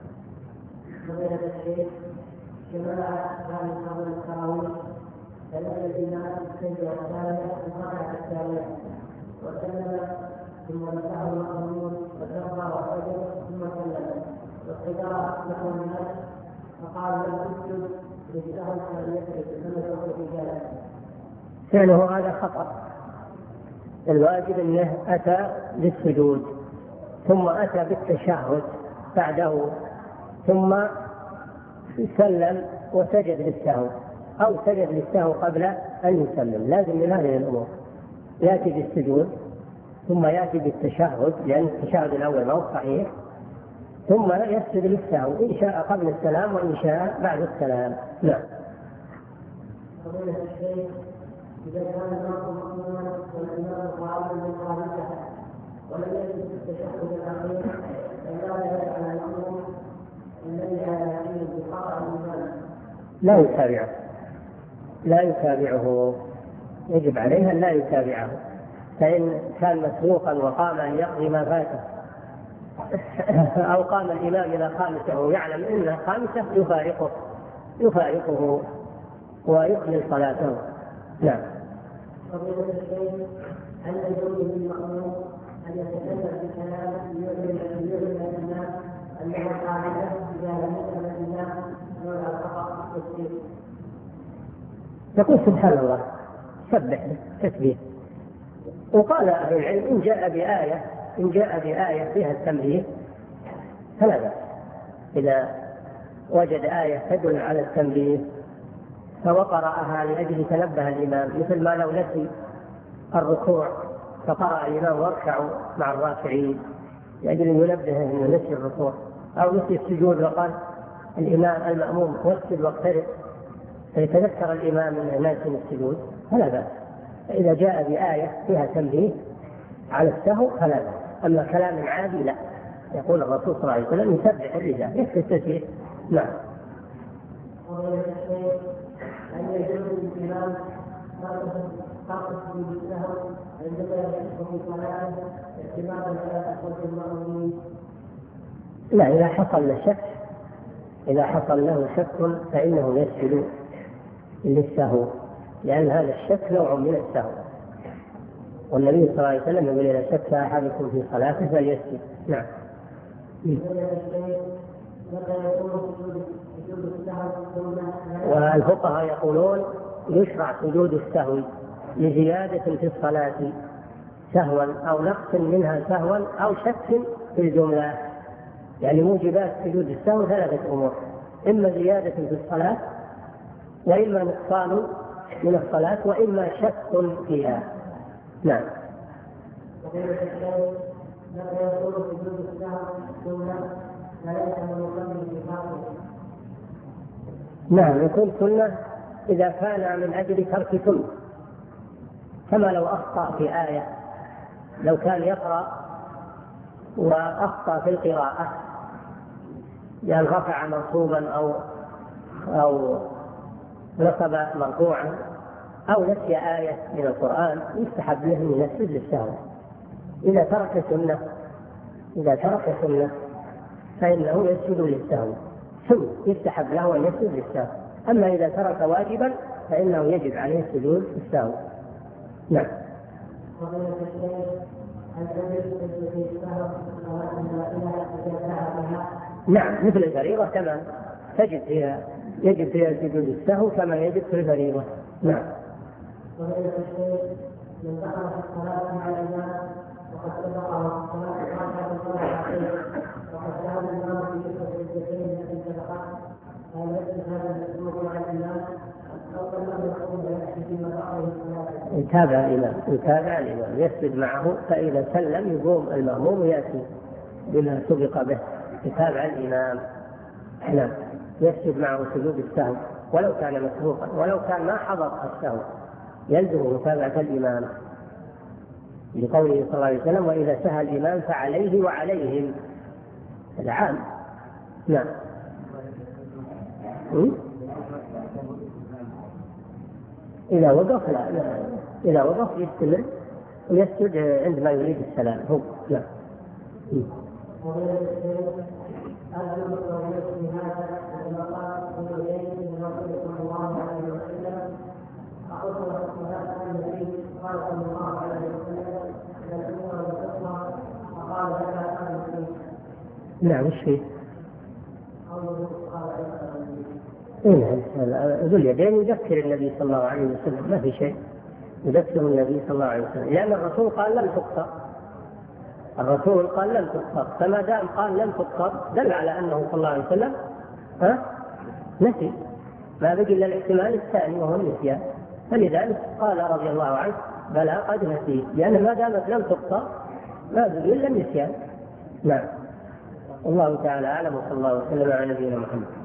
وسلم ثم مسحه المأمون وكبر وسجد ثم سلم، والقراءة له الناس فقال: لم تسجد للسهو فلم يسجد، ثم يقول في ذلك. فعله هذا خطأ، الواجب أنه أتى للسجود ثم أتى بالتشهد بعده ثم سلم وسجد للسهو، أو سجد للسهو قبل أن يسلم. لازم من هذه الأمور يأتي بالسجود ثم يأتي بالتشهد، لأن التشهد الأول ما هو صحيح، ثم يسجد للسهو إن شاء قبل السلام وإن شاء بعد السلام. نعم. فضيلة الشيخ، إذا كان المرء مأموما والإمام قائما بالخامسة ولم يجد في التشهد الأخير فماذا يفعل المأموم الذي لا يعلم بخطأ الإمام؟ لا يتابعه، يجب عليه أن لا يتابعه، فإن كان مسبوقا وقام أن يقضي ما فاته أو قام الإمام إلى خامسة ويعلم أنها خامسة يفارقه ويكمل صلاته. نعم. فضيلة الشيخ، هل يجوز للمأموم أن يتكلم بكلام يعلم الناس أنه قاعدة إذا لم يفهم الإمام ولا خطأ التسبيح؟ يقول سبحان الله، سبح تسبيح. وقال أهل العلم إن جاء بآية فيها التنبيه فلا بأس، إذا وجد آية تدل على التنبيه فوقرأها لأجل تنبه الإمام، مثل ما لو نسي الركوع فقرأ الإمام واركعوا مع الراكعين لأجل ينبه أنه نسي الركوع، أو نسي السجود وقال الإمام المأموم واسجد واقترب فيتذكر الإمام أنه ناسي السجود فلا بأس. فإذا جاء بآية فيها تنبيه على السهو فلا بأس. أما كلام عادي لا. يقول الرسول صلى الله عليه وسلم يسبح الرجال يكفي التسبيح. نعم. أن يجوز الإمام ترك بالسهو عندما يشك في صلاته اعتمادا على تحقيق المأمومين؟ لا، إذا حصل له شك فإنه يسجد للسهو، لأن هذا الشك نوع من السهو، والنبي صلى الله عليه وسلم يقول إذا شك أحدكم في صلاته فليسجد. نعم. والفقهاء يقولون يشرع سجود السهو لزيادة في الصلاة سهوا أو نقص منها سهوا أو شك في الجملة. يعني موجبات سجود السهو ثلاثة أمور: إما زيادة في الصلاة، وإما نقصان من الصلاة، وإما شك فيها. نعم. نعم، يكون سنة إذا كان من أجل ترك سنة، كما لو أخطأ في آية، لو كان يقرأ وأخطأ في القراءة لأن رفع منصوبا أو نصب مرفوعا أو نسي آية من القرآن يستحب له أن يسجد للسهو. إذا ترك سنة فإنه يسجد للسهو، ثم يستحب له أن يسجد للسهو. أما إذا ترك واجبا فإنه يجب عليه السجود للسهو. نعم. نعم، مثل الفريضة كمان يجب فيها سجود السهو كما يجب في الفريضة. نعم. من دخل في الصلاة مع الإمام وقد سبقه الصلاة وقد ذهب الإمام في كتب الجسدين التي سبقت هل يجب هذا المسلوك مع الإمام أو لم يقوم بنفسه فيما بعده الصلاة؟ يتابع الإمام يسجد معه، فإذا سلم يقوم المأموم ويأتي بما سبق به. يتابع الإمام. نعم، يسجد معه سجود السهو ولو كان مسبوقا، ولو كان ما حضر السهو يلزم متابعة الإمام، لقوله صلى الله عليه وسلم: وإذا سهى الإمام فعليه وعليهم. هذا عام. نعم. إذا وقف لا، إذا وقف يستمر ويسجد عندما يريد السلام هو. نعم. نعم، وش فيه؟ ذو اليدين يذكر النبي صلى الله عليه وسلم، ما في شيء، يذكر النبي صلى الله عليه وسلم، لأن الرسول قال لم تقطع. فما دام قال لم تقطع دل على أنه صلى الله عليه وسلم نسي، ما بقي إلا الاحتمال الثاني وهو النسيان. فلذلك قال رضي الله عنه: بلى قد نسيت، لأن ما دامت لم تقطع ما بقي إلا النسيان. نعم. الله تعالى أعلم، وصلى الله وسلم على نبينا محمد.